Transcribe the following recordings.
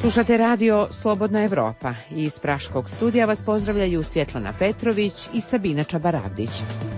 Slušate radio Slobodna Evropa. Iz Praškog studija vas pozdravljaju Svjetlana Petrović i Sabina Čabaravdić.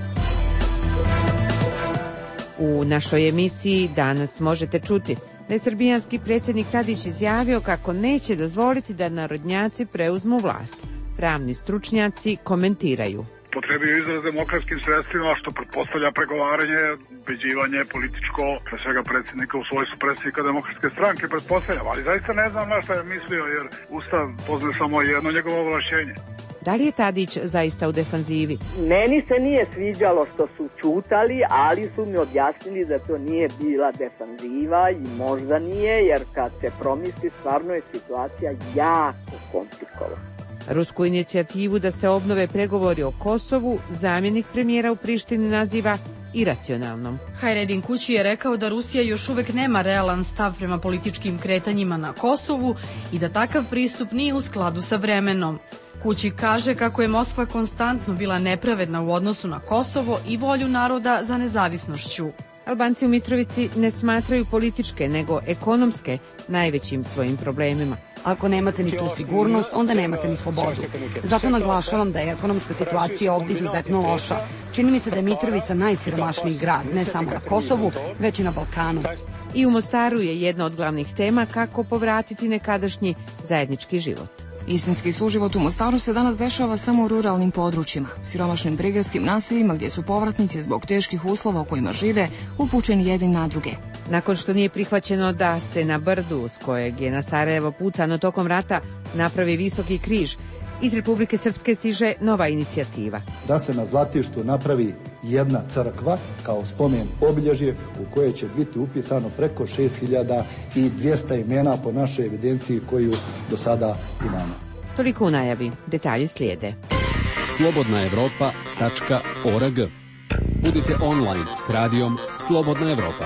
U našoj emisiji danas možete čuti da je srbijanski predsjednik Tadić izjavio kako neće dozvoliti da narodnjaci preuzmu vlast. Pravni stručnjaci komentiraju. Potrebio izraz demokratskim sredstvima, što pretpostavlja pregovaranje, ubeđivanje političko, pre svega predsjednika u svojstvu predsjednika Demokratske stranke, pretpostavljam, ali zaista ne znam na šta je mislio, jer Ustav poznaje samo jedno njegovo ovlašćenje. Da li je Tadić zaista u defanzivi? Meni se nije sviđalo što su čutali, ali su mi objasnili da to nije bila defanziva i možda nije, jer kad se promisli, stvarno je situacija jako komplikovana. Rusku inicijativu da se obnove pregovori o Kosovu zamjenik premijera u Prištini naziva iracionalnom. Hajredin Kući je rekao da Rusija još uvek nema realan stav prema političkim kretanjima na Kosovu i da takav pristup nije u skladu sa vremenom. Kući kaže kako je Moskva konstantno bila nepravedna u odnosu na Kosovo i volju naroda za nezavisnošću. Albanci u Mitrovici ne smatraju političke, nego ekonomske najvećim svojim problemima. Ako nemate ni tu sigurnost, onda nemate ni slobodu. Zato naglašavam da je ekonomska situacija ovdje izuzetno loša. Čini mi se da je Mitrovica najsiromašniji grad, ne samo na Kosovu, već i na Balkanu. I u Mostaru je jedna od glavnih tema kako povratiti nekadašnji zajednički život. Istinski suživot u Mostaru se danas dešava samo u ruralnim područjima, siromašnim prigradskim naseljima gdje su povratnici zbog teških uslova u kojima žive upućeni jedni na druge. Nakon što nije prihvaćeno da se na brdu s kojeg je na Sarajevo pucano tokom rata napravi visoki križ, iz Republike Srpske stiže nova inicijativa. Da se na Zlatištu napravi jedna crkva kao spomen obilježje u koje će biti upisano preko 6200 imena po našoj evidenciji koju do sada imamo. Toliko u najavi. Detalji slijede. slobodnaevropa.org. Budite online s radijom Slobodna Evropa.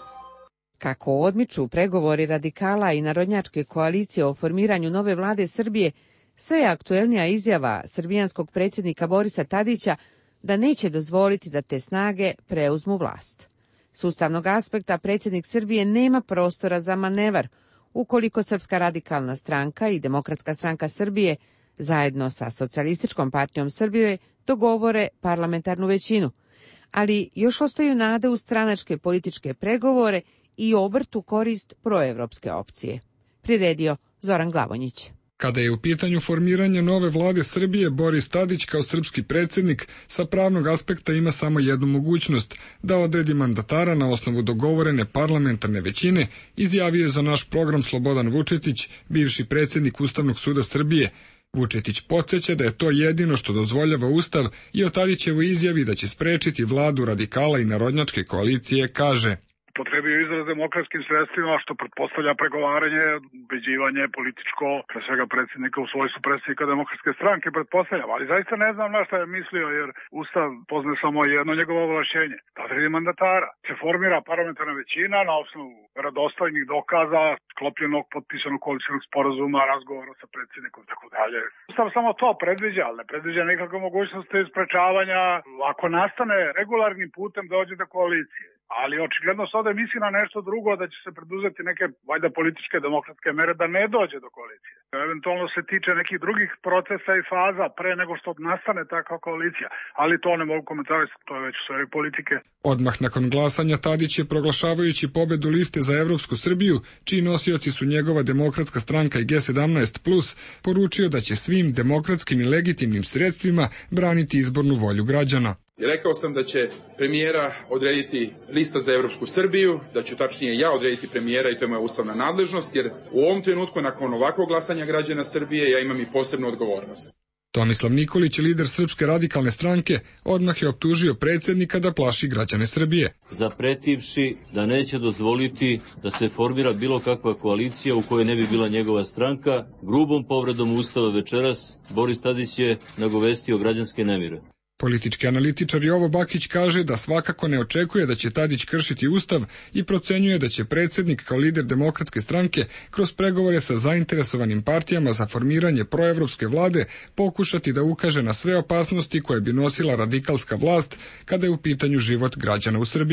Kako odmiču pregovori radikala i narodnjačke koalicije o formiranju nove vlade Srbije, sve je aktuelnija izjava srbijanskog predsjednika Borisa Tadića da neće dozvoliti da te snage preuzmu vlast. S ustavnog aspekta predsjednik Srbije nema prostora za manevar ukoliko Srpska radikalna stranka i Demokratska stranka Srbije zajedno sa Socijalističkom partijom Srbije dogovore parlamentarnu većinu. Ali još ostaju nade u stranačke političke pregovore i obrt u korist proevropske opcije. Priredio Zoran Glavonjić. Kada je u pitanju formiranje nove vlade Srbije, Boris Tadić kao srpski predsjednik sa pravnog aspekta ima samo jednu mogućnost, da odredi mandatara na osnovu dogovorene parlamentarne većine, izjavio je za naš program Slobodan Vučetić, bivši predsjednik Ustavnog suda Srbije. Vučetić podsjeća da je to jedino što dozvoljava Ustav i o Tadićevoj izjavi da će sprečiti vladu radikala i narodnjačke koalicije kaže: Potrebio izraz demokratskim sredstvima, što pretpostavlja pregovaranje, ubeđivanje političko, pre svega predsjednika u svojstvu predsjednika Demokratske stranke, pretpostavljam, ali zaista ne znam na šta je mislio, jer Ustav poznaje samo jedno njegovo ovlašćenje, da odredi mandatara. Se formira parlamentarna većina na osnovu verodostojnih dokaza, sklopljenog, potpisanog koalicionog sporazuma, razgovora sa predsjednikom, tako dalje. Ustav samo to predviđa, ali ne predviđa nikakve mogućnosti sprečavanja ako nastane regularnim putem dođe do koalicije. Ali očigledno se ovdje misli na nešto drugo, da će se preduzeti neke, valjda, političke demokratske mere da ne dođe do koalicije. Eventualno se tiče nekih drugih procesa i faza pre nego što nastane takva koalicija, ali to ne mogu komentarisati, to je već u sferi politike. Odmah nakon glasanja Tadić je, proglašavajući pobedu liste za Evropsku Srbiju, čiji nosioci su njegova Demokratska stranka i G17+, poručio da će svim demokratskim i legitimnim sredstvima braniti izbornu volju građana. Rekao sam da će premijera odrediti lista za Evropsku Srbiju, da ću tačnije ja odrediti premijera i to je moja ustavna nadležnost, jer u ovom trenutku, nakon ovakvog glasanja građana Srbije, ja imam i posebnu odgovornost. Tomislav Nikolić, lider Srpske radikalne stranke, odmah je optužio predsjednika da plaši građane Srbije. Zapretivši da neće dozvoliti da se formira bilo kakva koalicija u kojoj ne bi bila njegova stranka, grubom povredom Ustava večeras Boris Tadić je nagovestio građanske nemire. Politički analitičar Jovo Bakić kaže da svakako ne očekuje da će Tadić kršiti Ustav i procenjuje da će predsjednik kao lider Demokratske stranke kroz pregovore sa zainteresovanim partijama za formiranje proevropske vlade pokušati da ukaže na sve opasnosti koje bi nosila radikalska vlast kada je u pitanju život građana u Srbiji.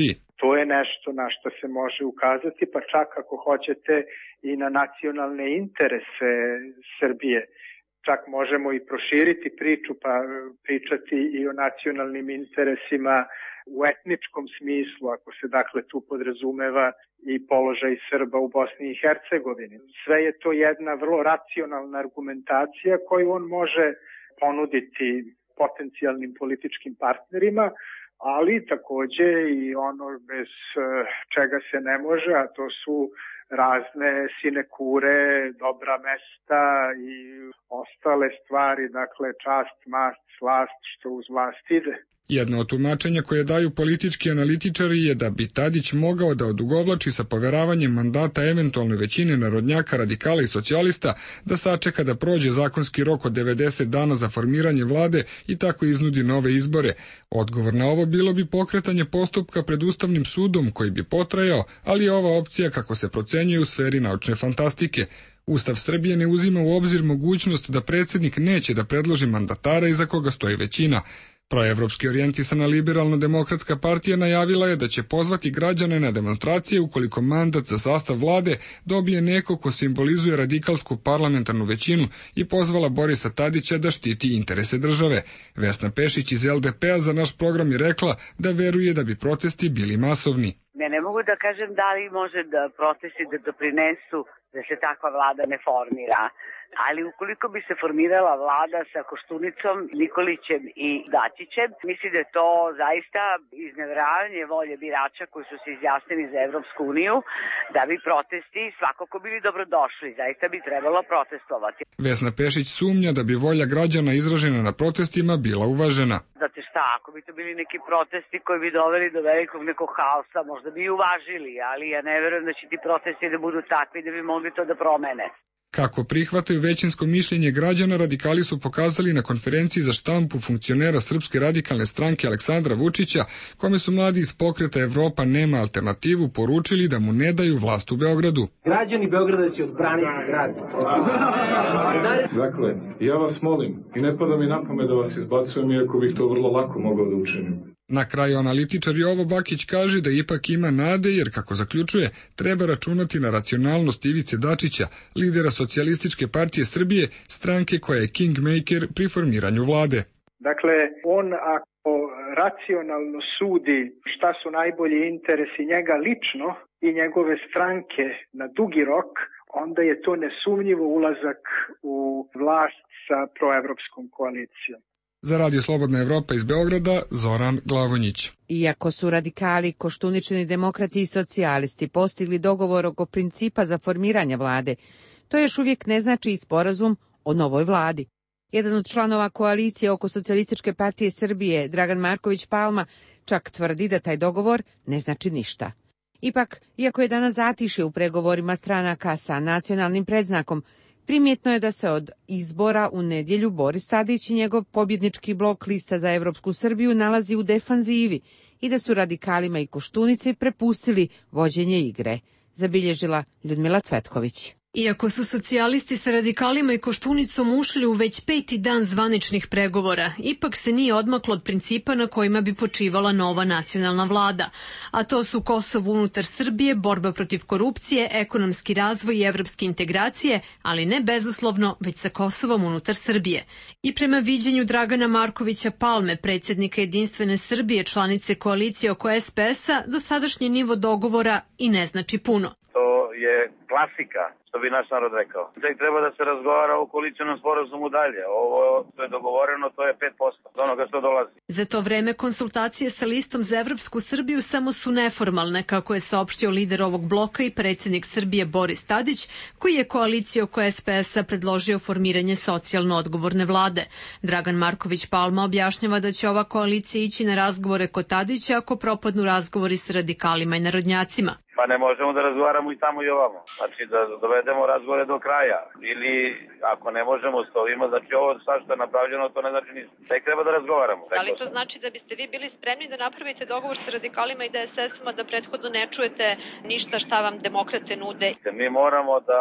To je nešto na što se može ukazati, pa čak ako hoćete i na nacionalne interese Srbije. Čak možemo i proširiti priču pa pričati i o nacionalnim interesima u etničkom smislu, ako se dakle tu podrazumeva i položaj Srba u Bosni i Hercegovini. Sve je to jedna vrlo racionalna argumentacija koju on može ponuditi potencijalnim političkim partnerima, ali takođe i ono bez čega se ne može, a to su razne sinekure, dobra mesta i ostale stvari, dakle čast, mast, slast, što uz vlast ide. Jedno od tumačenja koje daju politički analitičari je da bi Tadić mogao da odugovlači sa poveravanjem mandata eventualnoj većine narodnjaka, radikala i socijalista, da sačeka da prođe zakonski rok od 90 dana za formiranje vlade i tako iznudi nove izbore. Odgovor na ovo bilo bi pokretanje postupka pred Ustavnim sudom koji bi potrajao, ali je ova opcija, kako se procenjuje, u sferi naučne fantastike. Ustav Srbije ne uzima u obzir mogućnost da predsjednik neće da predloži mandatara iza koga stoji većina. Proevropski orijentisana Liberalno-demokratska partija najavila je da će pozvati građane na demonstracije ukoliko mandat za sastav vlade dobije neko ko simbolizuje radikalsku parlamentarnu većinu i pozvala Borisa Tadića da štiti interese države. Vesna Pešić iz LDP-a za naš program je rekla da veruje da bi protesti bili masovni. Ne mogu da kažem da li može da protesti da doprinesu da se takva vlada ne formira. Ali ukoliko bi se formirala vlada sa Koštunicom, Nikolićem i Dačićem, mislim da je to zaista izneveravanje volje birača koji su se izjasnili za Evropsku uniju, da bi protesti svakako bili dobrodošli. Zaista bi trebalo protestovati. Vesna Pešić sumnja da bi volja građana izražena na protestima bila uvažena. Znate šta, ako bi to bili neki protesti koji bi doveli do velikog nekog haosa, možda bi i uvažili, ali ja ne verujem da će ti protesti da budu takvi da bi mogli to da promene. Kako prihvataju većinsko mišljenje građana, radikali su pokazali na konferenciji za štampu funkcionera Srpske radikalne stranke Aleksandra Vučića, kome su mladi iz pokreta Evropa nema alternativu poručili da mu ne daju vlast u Beogradu. Građani Beograda će odbraniti grad. Dakle, ja vas molim i ne pada mi na pamet da vas izbacujem, iako bih to vrlo lako mogao da učinim. Na kraju analitičar Jovo Bakić kaže da ipak ima nade jer, kako zaključuje, treba računati na racionalnost Ivice Dačića, lidera Socijalističke partije Srbije, stranke koja je kingmaker pri formiranju vlade. Dakle, on ako racionalno sudi šta su najbolji interesi njega lično i njegove stranke na dugi rok, onda je to nesumnjivo ulazak u vlast sa proevropskom koalicijom. Za Radio Slobodna Evropa iz Beograda, Zoran Glavonjić. Iako su radikali, koštunični demokrati i socijalisti postigli dogovor oko principa za formiranje vlade, to još uvijek ne znači i sporazum o novoj vladi. Jedan od članova koalicije oko Socijalističke partije Srbije, Dragan Marković Palma, čak tvrdi da taj dogovor ne znači ništa. Ipak, iako je danas zatišje u pregovorima stranaka sa nacionalnim predznakom, primjetno je da se od izbora u nedjelju Boris Tadić i njegov pobjednički blok Lista za Evropsku Srbiju nalazi u defanzivi i da su radikalima i Koštunici prepustili vođenje igre, zabilježila Ljudmila Cvetković. Iako su socijalisti sa radikalima i Koštunicom ušli u već 5. dan zvaničnih pregovora, ipak se nije odmaklo od principa na kojima bi počivala nova nacionalna vlada, a to su Kosovo unutar Srbije, borba protiv korupcije, ekonomski razvoj i evropske integracije, ali ne bezuslovno, već sa Kosovom unutar Srbije. I prema viđenju Dragana Markovića Palme, predsjednika Jedinstvene Srbije, članice koalicije oko SPS-a, dosadašnji nivo dogovora i ne znači puno. To je klasika, što bi naš narod rekao. Tek treba da se razgovara o koalicionom sporazumu dalje. Ovo što je dogovoreno, to je 5% onoga što dolazi. Za to vreme konsultacije sa Listom za Evropsku Srbiju samo su neformalne, kako je saopštio lider ovog bloka i predsjednik Srbije Boris Tadić, koji je koaliciju oko SPS-a predložio formiranje socijalno odgovorne vlade. Dragan Marković Palma objašnjava da će ova koalicija ići na razgovore kod Tadića ako propadnu razgovori s radikalima i narodnjacima. Pa ne možemo da razgovaramo i tamo i ovamo. Znači da dovedemo razgovore do kraja. Ili ako ne možemo s ovima, znači ovo sad što je napravljeno, to ne znači ništa. Tek treba da razgovaramo. Da li to znači da biste vi bili spremni da napravite dogovor sa radikalima i DSS-om, da prethodno ne čujete ništa šta vam demokrate nude? Mi moramo da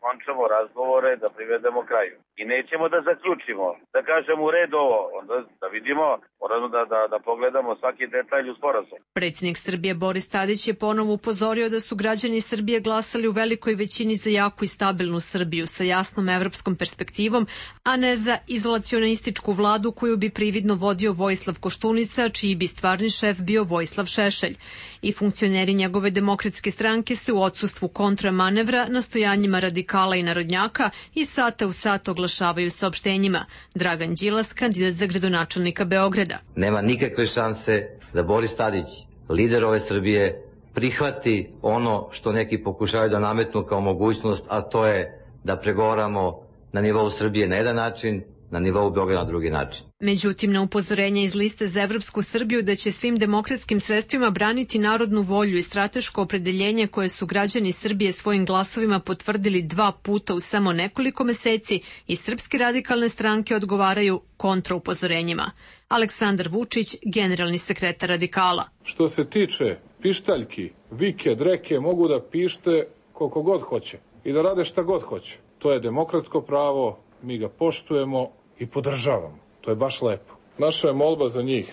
okončamo razgovore, da privedemo kraju. I nećemo da zaključimo, da kažemo u redu ovo, onda da vidimo, moramo da pogledamo svaki detalj u sporazum. Predsjednik Srbije Boris Tadić je ponovo upozorio da su građani Srbije glasali u velikoj većini za jaku i stabilnu Srbiju sa jasnom evropskom perspektivom, a ne za izolacionističku vladu koju bi prividno vodio Vojislav Koštunica, čiji bi stvarni šef bio Vojislav Šešelj. I funkcioneri njegove demokratske stranke se u odsustvu kontramanevra, nastojanjima radikala i narodnjaka iz sata u sat oglašavaju saopštenjima. Dragan Đilas, kandidat za gradonačelnika Beograda. Nema nikakve šanse da Boris Tadić, lider ove Srbije, prihvati ono što neki pokušavaju da nametnu kao mogućnost, a to je da pregovaramo na nivou Srbije na jedan način, na nivou Beograda na drugi način. Međutim, na upozorenje iz liste za Evropsku Srbiju da će svim demokratskim sredstvima braniti narodnu volju i strateško opredeljenje koje su građani Srbije svojim glasovima potvrdili 2 puta u samo nekoliko meseci i Srpske radikalne stranke odgovaraju kontraupozorenjima. Aleksandar Vučić, generalni sekretar radikala. Što se tiče pištaljki, vike, dreke, mogu da pište koliko god hoće i da rade šta god hoće. To je demokratsko pravo, mi ga poštujemo i podržavamo. To je baš lepo. Naša je molba za njih,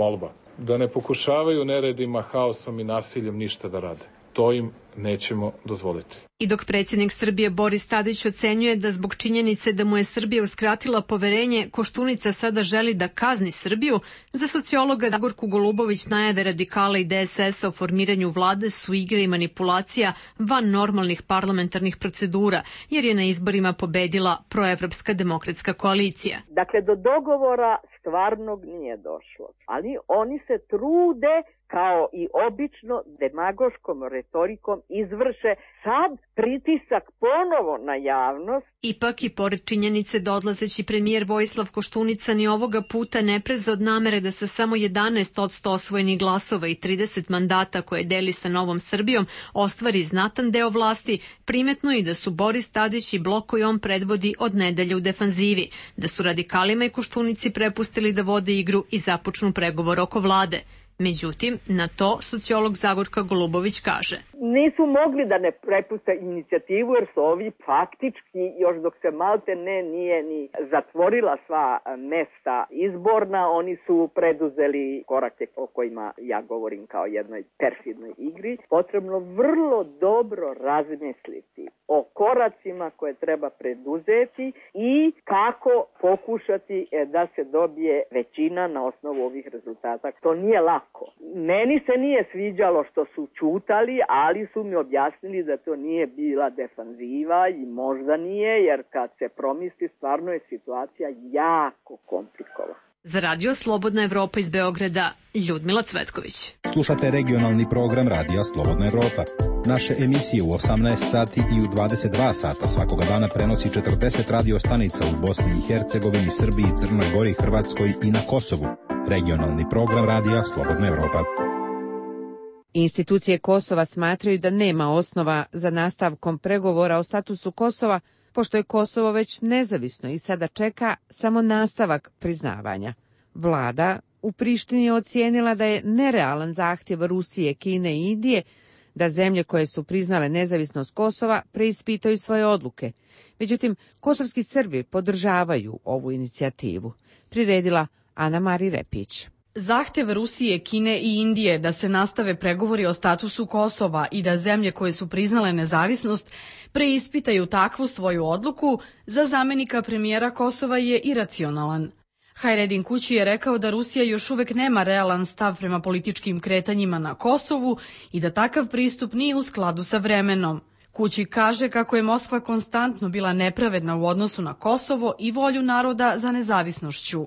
da ne pokušavaju neredima, haosom i nasiljem ništa da rade. To im nećemo dozvoliti. I dok predsjednik Srbije Boris Tadić ocenjuje da zbog činjenice da mu je Srbija uskratila poverenje, Koštunica sada želi da kazni Srbiju, za sociologa Zagorku Golubović najave radikala i DSS-a o formiranju vlade su igre i manipulacija van normalnih parlamentarnih procedura, jer je na izborima pobedila proevropska demokratska koalicija. Dakle, do dogovora stvarnog nije došlo, ali oni se trude kao i obično demagoškom retorikom izvrše sad pritisak ponovo na javnost. Ipak i pored činjenice da odlazeći premijer Vojislav Koštunica ni ovoga puta ne preza od namere da sa samo 11% osvojenih glasova i 30 mandata koje deli sa Novom Srbijom ostvari znatan deo vlasti, primetno i da su Boris Tadić i blok koji on predvodi od nedelje u defanzivi, da su radikalima i Koštunici prepustili da vode igru i započnu pregovor oko vlade. Međutim, na to sociolog Zagorka Golubović kaže. Nisu mogli da ne prepuste inicijativu jer su ovi faktički, još dok se malte nije ni zatvorila sva mesta izborna, oni su preduzeli korake o kojima ja govorim kao jednoj perfidnoj igri. Potrebno vrlo dobro razmisliti o koracima koje treba preduzeti i kako pokušati da se dobije većina na osnovu ovih rezultata. To nije lako. Meni se nije sviđalo što su ćutali, ali su mi objasnili da to nije bila defanziva i možda nije, jer kad se promisli stvarno je situacija jako komplikovana. Za radio Slobodna Evropa iz Beograda, Ljudmila Cvetković. Slušate regionalni program Radija Slobodna Evropa. Naše emisije u 18 sati i u 22 sata svakoga dana prenosi 40 radio stanica u Bosni i Hercegovini, Srbiji, Crnoj Gori, Hrvatskoj i na Kosovu. Regionalni program Radija Slobodna Evropa. Institucije Kosova smatraju da nema osnova za nastavkom pregovora o statusu Kosova, pošto je Kosovo već nezavisno i sada čeka samo nastavak priznavanja. Vlada u Prištini je ocijenila da je nerealan zahtjev Rusije, Kine i Indije da zemlje koje su priznale nezavisnost Kosova preispitaju svoje odluke. Međutim, kosovski Srbi podržavaju ovu inicijativu. Priredila Ana Mari Repić. Zahtjev Rusije, Kine i Indije da se nastave pregovori o statusu Kosova i da zemlje koje su priznale nezavisnost preispitaju takvu svoju odluku za zamenika premijera Kosova je iracionalan. Hajredin Kući je rekao da Rusija još uvek nema realan stav prema političkim kretanjima na Kosovu i da takav pristup nije u skladu sa vremenom. Kući kaže kako je Moskva konstantno bila nepravedna u odnosu na Kosovo i volju naroda za nezavisnošću.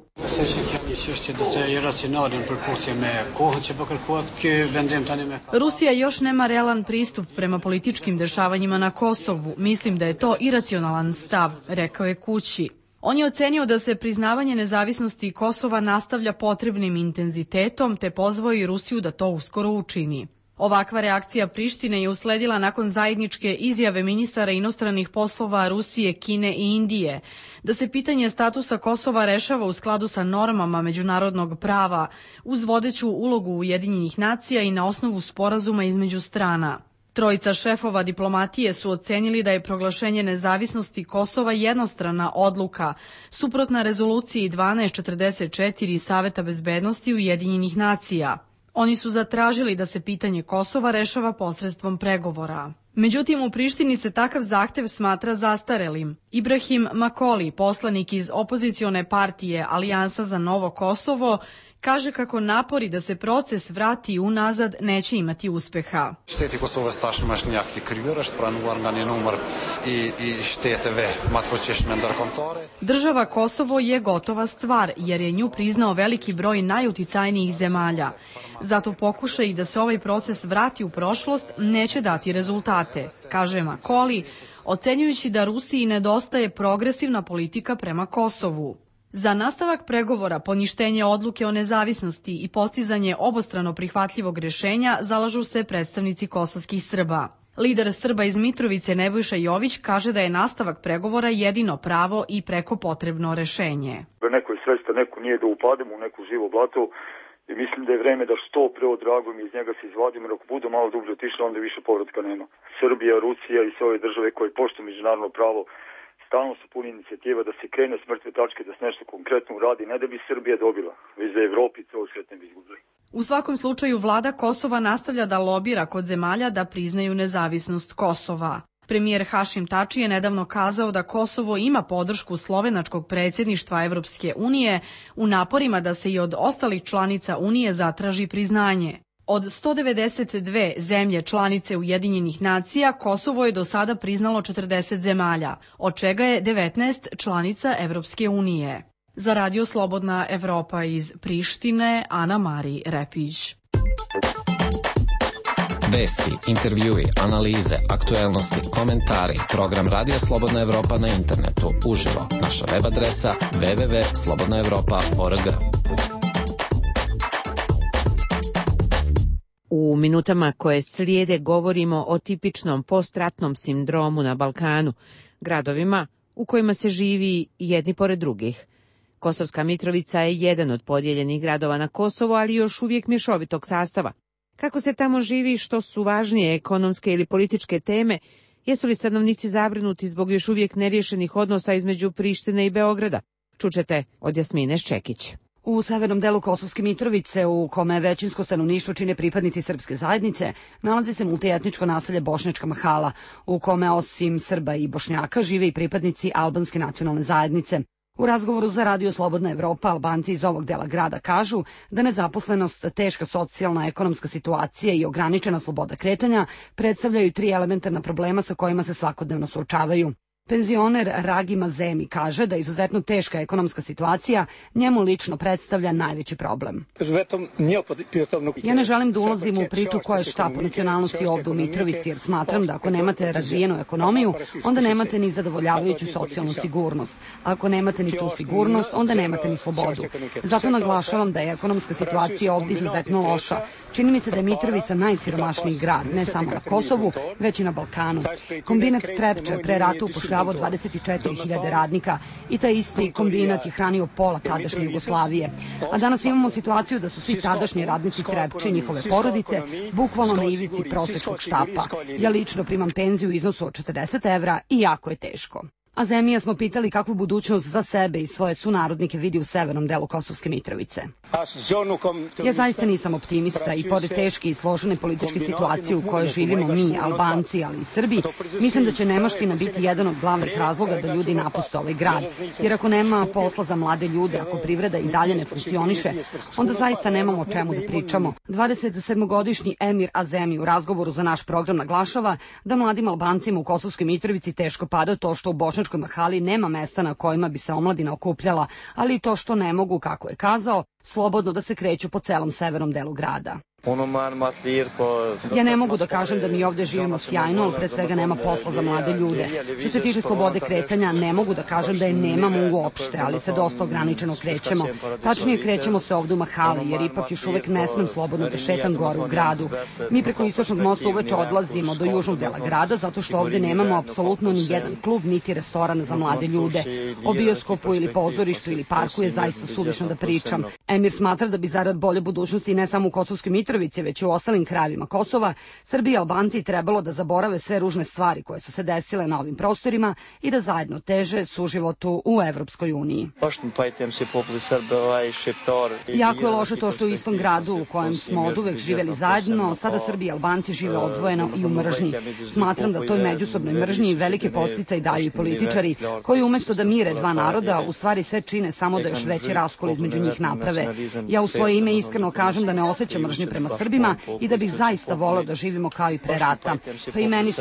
Rusija još nema realan pristup prema političkim dešavanjima na Kosovu. Mislim da je to iracionalan stav, rekao je Kući. On je ocenio da se priznavanje nezavisnosti Kosova nastavlja potrebnim intenzitetom, te pozvao i Rusiju da to uskoro učini. Ovakva reakcija Prištine je usledila nakon zajedničke izjave ministara inostranih poslova Rusije, Kine i Indije, da se pitanje statusa Kosova rešava u skladu sa normama međunarodnog prava, uz vodeću ulogu Ujedinjenih nacija i na osnovu sporazuma između strana. Trojica šefova diplomatije su ocenili da je proglašenje nezavisnosti Kosova jednostrana odluka, suprotna rezoluciji 1244 Saveta bezbednosti Ujedinjenih nacija. Oni su zatražili da se pitanje Kosova rešava posredstvom pregovora. Međutim, u Prištini se takav zahtev smatra zastarelim. Ibrahim Makoli, poslanik iz opozicione partije Alijansa za Novo Kosovo, kaže kako napori da se proces vrati unazad neće imati uspeha. Država Kosovo je gotova stvar jer je nju priznao veliki broj najuticajnijih zemalja. Zato pokušaj da se ovaj proces vrati u prošlost neće dati rezultate, kaže Makoli, ocenjujući da Rusiji nedostaje progresivna politika prema Kosovu. Za nastavak pregovora, poništenje odluke o nezavisnosti i postizanje obostrano prihvatljivog rešenja zalažu se predstavnici kosovskih Srba. Lider Srba iz Mitrovice Nebojša Jović kaže da je nastavak pregovora jedino pravo i preko potrebno rešenje. Neko je svesta, neko nije da upademo u neku živo blato i mislim da je vreme da što pre odragujemo iz njega se izvadimo, jer ako budu malo dublje otišli, onda više povratka nema. Srbija, Rusija i sve ove države koje poštuju međunarodno pravo stalno su puni inicijativa da se krene s mrtve tačke, da se nešto konkretno uradi, ne da bi Srbija dobila, već da Evropi ceo svet ne bi izgubili. U svakom slučaju vlada Kosova nastavlja da lobira kod zemalja da priznaju nezavisnost Kosova. Premijer Hašim Tači je nedavno kazao da Kosovo ima podršku slovenačkog predsjedništva Evropske unije u naporima da se i od ostalih članica Unije zatraži priznanje. Od 192 zemlje članice Ujedinjenih nacija, Kosovo je do sada priznalo 40 zemalja, od čega je 19 članica Evropske unije. Za Radio Slobodna Evropa iz Prištine, Ana Mari Repić. Vesti, intervjui, analize, aktuelnosti, komentari, program Radio Slobodna Evropa na internetu, uživo, naša web adresa www.slobodnaevropa.org. U minutama koje slijede govorimo o tipičnom postratnom sindromu na Balkanu, gradovima u kojima se živi jedni pored drugih. Kosovska Mitrovica je jedan od podijeljenih gradova na Kosovo, ali još uvijek mješovitog sastava. Kako se tamo živi, što su važnije ekonomske ili političke teme, jesu li stanovnici zabrinuti zbog još uvijek neriješenih odnosa između Prištine i Beograda? Čućete od Jasmine Ščekić. U severnom delu Kosovske Mitrovice, u kome većinsko stanovništvo čine pripadnici srpske zajednice, nalazi se multietničko naselje Bošnjačka Mahala, u kome osim Srba i Bošnjaka žive i pripadnici albanske nacionalne zajednice. U razgovoru za Radio Slobodna Evropa Albanci iz ovog dela grada kažu da nezaposlenost, teška socijalna ekonomska situacija i ograničena sloboda kretanja predstavljaju tri elementarna problema sa kojima se svakodnevno suočavaju. Penzioner Ragi Mazemi kaže da izuzetno teška ekonomska situacija njemu lično predstavlja najveći problem. Ja ne želim da ulazim u priču koja je šta po nacionalnosti ovdje u Mitrovici, jer smatram da ako nemate razvijenu ekonomiju, onda nemate ni zadovoljavajuću socijalnu sigurnost. A ako nemate ni tu sigurnost, onda nemate ni slobodu. Zato naglašavam da je ekonomska situacija ovdje izuzetno loša. Čini mi se da je Mitrovica najsiromašniji grad, ne samo na Kosovu, već i na Balkanu. Kombinat Trepče pre rata upošljavao 24.000 radnika i taj isti kombinat je hranio pola tadašnje Jugoslavije. A danas imamo situaciju da su svi tadašnji radnici Trepče i njihove porodice bukvalno na ivici prosečkog štapa. Ja lično primam penziju u iznosu od 40 evra i jako je teško. A Zemija smo pitali kakvu budućnost za sebe i svoje sunarodnike vidi u severnom delu Kosovske Mitrovice. Ja zaista nisam optimista i pored teške i složene političke situacije u kojoj živimo mi, Albanci, ali i Srbi, mislim da će nemaština biti jedan od glavnih razloga da ljudi napuste ovaj grad. Jer ako nema posla za mlade ljude, ako privreda i dalje ne funkcioniše, onda zaista nemamo o čemu da pričamo. 27-godišnji Emir Azemi u razgovoru za naš program naglašava da mladim Albancima u Kosovskoj Mitrovici teško pada to što u Bošnjačkoj Mahali nema mesta na kojima bi se omladina okupljala, ali i to što ne mogu, kako je kazao, slobodno da se kreću po celom severnom delu grada. Ja ne mogu da kažem da mi ovdje živimo sjajno, ali pre svega nema posla za mlade ljude. Što se tiče slobode kretanja, ne mogu da kažem da je nemamo uopšte, ali se dosta ograničeno krećemo. Tačnije krećemo se ovdje u Mahali, jer ipak još uvek ne smem slobodno da šetam gore u gradu. Mi preko Istočnog mosta uveče odlazimo do južnog dela grada, zato što ovdje nemamo apsolutno ni jedan klub, niti restoran za mlade ljude. O bioskopu ili pozorištu ili parku je zaista suvišno da pričam. Emir smatra da bi zarad bolje budućnosti ne samo u Kosovskoj Mitrovici, već i u ostalim krajevima Kosova, Srbi i Albanci trebalo da zaborave sve ružne stvari koje su se desile na ovim prostorima i da zajedno teže suživotu u Evropskoj uniji. Jako je loše to što u istom gradu u kojem smo oduvek živeli zajedno, sada Srbi i Albanci žive odvojeno i u mržnji. Smatram da toj međusobnoj mržnji velike podsticaj daju i političari, koji umesto da mire dva naroda, u stvari sve čine samo da još veći raskol između njih naprave. Ja u svoje ime iskreno kažem da ne osjećam mržnju prema Srbima i da bih zaista voleo da živimo kao i pre rata. Pa i meni su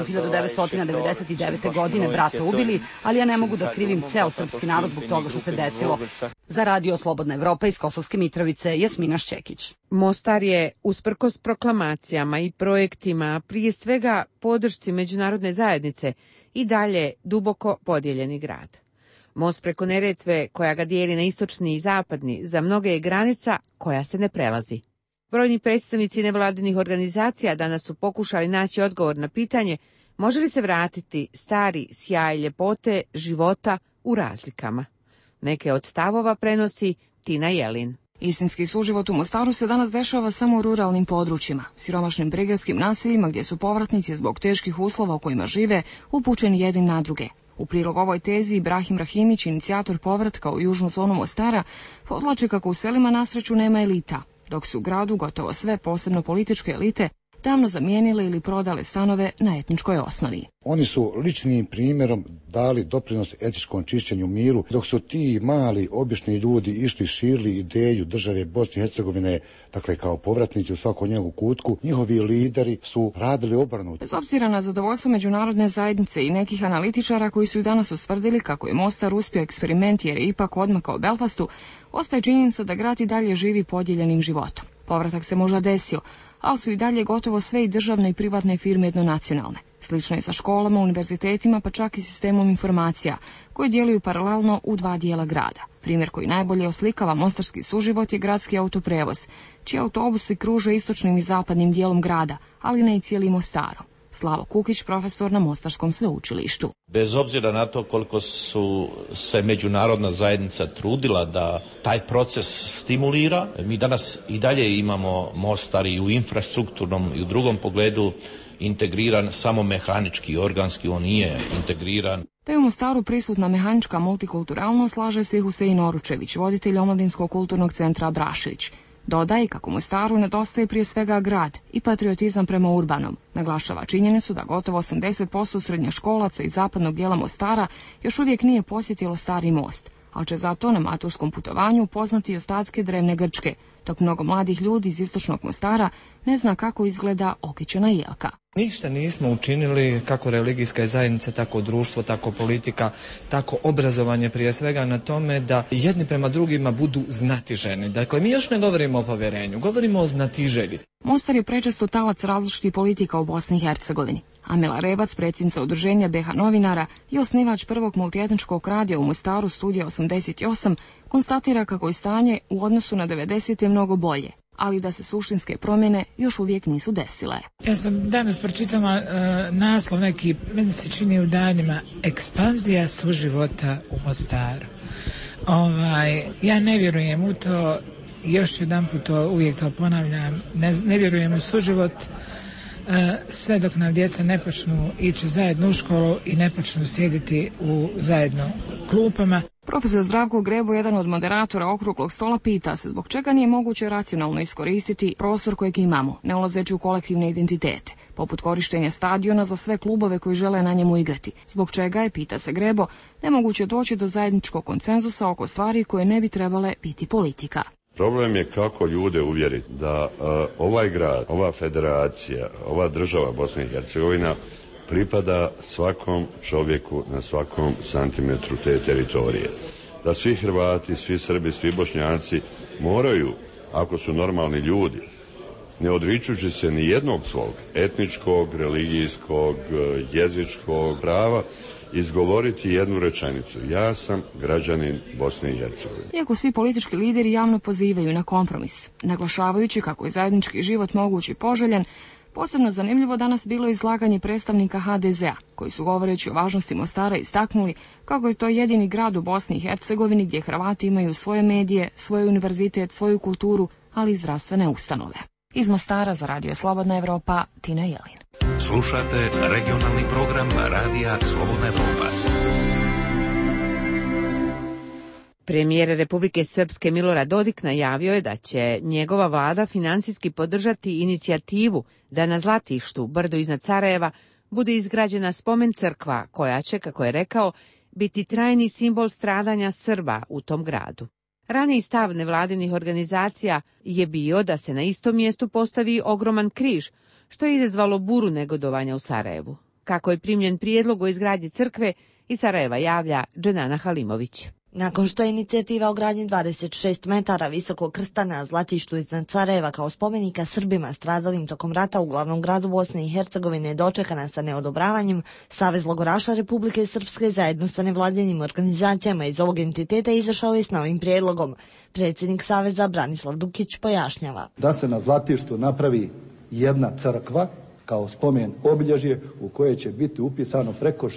1999. godine brata ubili, ali ja ne mogu da krivim ceo srpski narod zbog toga što se desilo. Za Radio Slobodna Evropa iz Kosovske Mitrovice, Jasmina Šćekić. Mostar je, usprkos proklamacijama i projektima, prije svega podršci međunarodne zajednice, i dalje duboko podijeljeni grad. Most preko Neretve, koja ga dijeli na istočni i zapadni, za mnoge je granica koja se ne prelazi. Brojni predstavnici nevladinih organizacija danas su pokušali naći odgovor na pitanje može li se vratiti stari sjaj ljepote života u razlikama. Neke od stavova prenosi Tina Jelin. Istinski suživot u Mostaru se danas dešava samo u ruralnim područjima, siromašnim prigradskim naseljima gdje su povratnici zbog teških uslova u kojima žive upućeni jedni na druge. U prilog ovoj tezi Ibrahim Rahimić, inicijator povratka u južnu zonu Mostara, podvlači kako u selima na sreću nema elita, dok su u gradu gotovo sve, posebno političke elite, davno zamijenile ili prodale stanove na etničkoj osnovi. Oni su ličnim primjerom dali doprinos etičkom čišćenju miru, dok su ti mali, obični ljudi išli širili ideju države Bosne i Hercegovine, dakle kao povratnici u svakom njegovu kutku, njihovi lideri su radili obrnuto. Bez obzira na zadovoljstvo međunarodne zajednice i nekih analitičara koji su i danas ustvrdili kako je Mostar uspio eksperiment jer je ipak odmakao Belfastu, ostaje činjenica da grad i dalje živi podijeljenim životom. Povratak se možda desio, ali su i dalje gotovo sve i državne i privatne firme jednonacionalne. Slično je sa školama, univerzitetima, pa čak i sistemom informacija, koje djeluju paralelno u dva dijela grada. Primjer koji najbolje oslikava mostarski suživot je gradski autoprevoz, čiji autobusi kruže istočnim i zapadnim dijelom grada, ali ne i cijelim Mostarom. Slavo Kukić, profesor na Mostarskom sveučilištu. Bez obzira na to koliko su se međunarodna zajednica trudila da taj proces stimulira, mi danas i dalje imamo Mostar i u infrastrukturnom i u drugom pogledu integriran samo mehanički, organski on nije integriran. Da je u Mostaru prisutna mehanička multikulturalnost, slaže se i Husein Oručević, voditelj Omladinskog kulturnog centra Abrašević. Dodaje kako Mostaru nedostaje prije svega grad i patriotizam prema urbanom. Naglašava činjenicu da gotovo 80% srednjoškolaca iz zapadnog dijela Mostara još uvijek nije posjetilo Stari most, ali će zato na maturskom putovanju upoznati ostatke drevne Grčke, dok mnogo mladih ljudi iz istočnog Mostara ne zna kako izgleda okićena jelka. Ništa nismo učinili, kako religijska zajednica, tako društvo, tako politika, tako obrazovanje prije svega na tome da jedni prema drugima budu znatiženi. Dakle, mi još ne govorimo o povjerenju, govorimo o znatiželji. Mostar je prečesto talac različitih politika u Bosni i Hercegovini. Amela Rebac, predsjednica udruženja BH novinara i osnivač prvog multietničkog radija u Mostaru Studija 88, konstatira kako je stanje u odnosu na 90. mnogo bolje, ali da se suštinske promjene još uvijek nisu desile. Ja sam danas pročitala naslov neki, meni se čini u danima, ekspanzija suživota u Mostaru. Ja ne vjerujem u to, još ću jedanput uvijek to ponavljam, ne vjerujem u suživot, sve dok nam djeca ne počnu ići zajedno u školu i ne počnu sjediti u zajedno klupama. Profesor Zdravko Grebo, jedan od moderatora okruglog stola, pita se zbog čega nije moguće racionalno iskoristiti prostor kojeg imamo, ne ulazeći u kolektivne identitete, poput korištenja stadiona za sve klubove koji žele na njemu igrati. Zbog čega je, pita se Grebo, nemoguće doći do zajedničkog konsenzusa oko stvari koje ne bi trebale biti politika. Problem je kako ljude uvjeriti da ovaj grad, ova federacija, ova država Bosna i Hercegovina pripada svakom čovjeku na svakom santimetru te teritorije. Da svi Hrvati, svi Srbi, svi Bošnjaci moraju, ako su normalni ljudi, ne odričući se ni jednog svog etničkog, religijskog, jezičkog prava, izgovoriti jednu rečenicu. Ja sam građanin Bosne i Hercegovine. Iako svi politički lideri javno pozivaju na kompromis, naglašavajući kako je zajednički život moguć i poželjen, Posebno zanimljivo danas bilo izlaganje predstavnika HDZ-a, koji su govoreći o važnosti Mostara istaknuli kako je to jedini grad u Bosni i Hercegovini gdje Hrvati imaju svoje medije, svoj univerzitet, svoju kulturu, ali i zdravstvene ustanove. Iz Mostara za Radio Slobodna Evropa, Tina Jelin. Slušate regionalni program Radija Slobodna Evropa. Premijer Republike Srpske Milorad Dodik najavio je da će njegova vlada finansijski podržati inicijativu da na Zlatištu, brdo iznad Sarajeva, bude izgrađena spomen crkva koja će, kako je rekao, biti trajni simbol stradanja Srba u tom gradu. Raniji stav nevladinih organizacija je bio da se na istom mjestu postavi ogroman križ, što je izazvalo buru negodovanja u Sarajevu. Kako je primljen prijedlog o izgradnji crkve, iz Sarajeva javlja Dženana Halimović. Nakon što je inicijativa o gradnji 26 metara visokog krsta na Zlatištu iznad Sarajeva kao spomenika Srbima stradalim tokom rata u glavnom gradu Bosne i Hercegovine dočekana sa neodobravanjem, Savez logoraša Republike Srpske zajedno sa nevladinim organizacijama iz ovog entiteta izašao je s novim prijedlogom. Predsjednik Saveza Branislav Dukić pojašnjava. Da se na Zlatištu napravi jedna crkva kao spomen obilježje u koje će biti upisano preko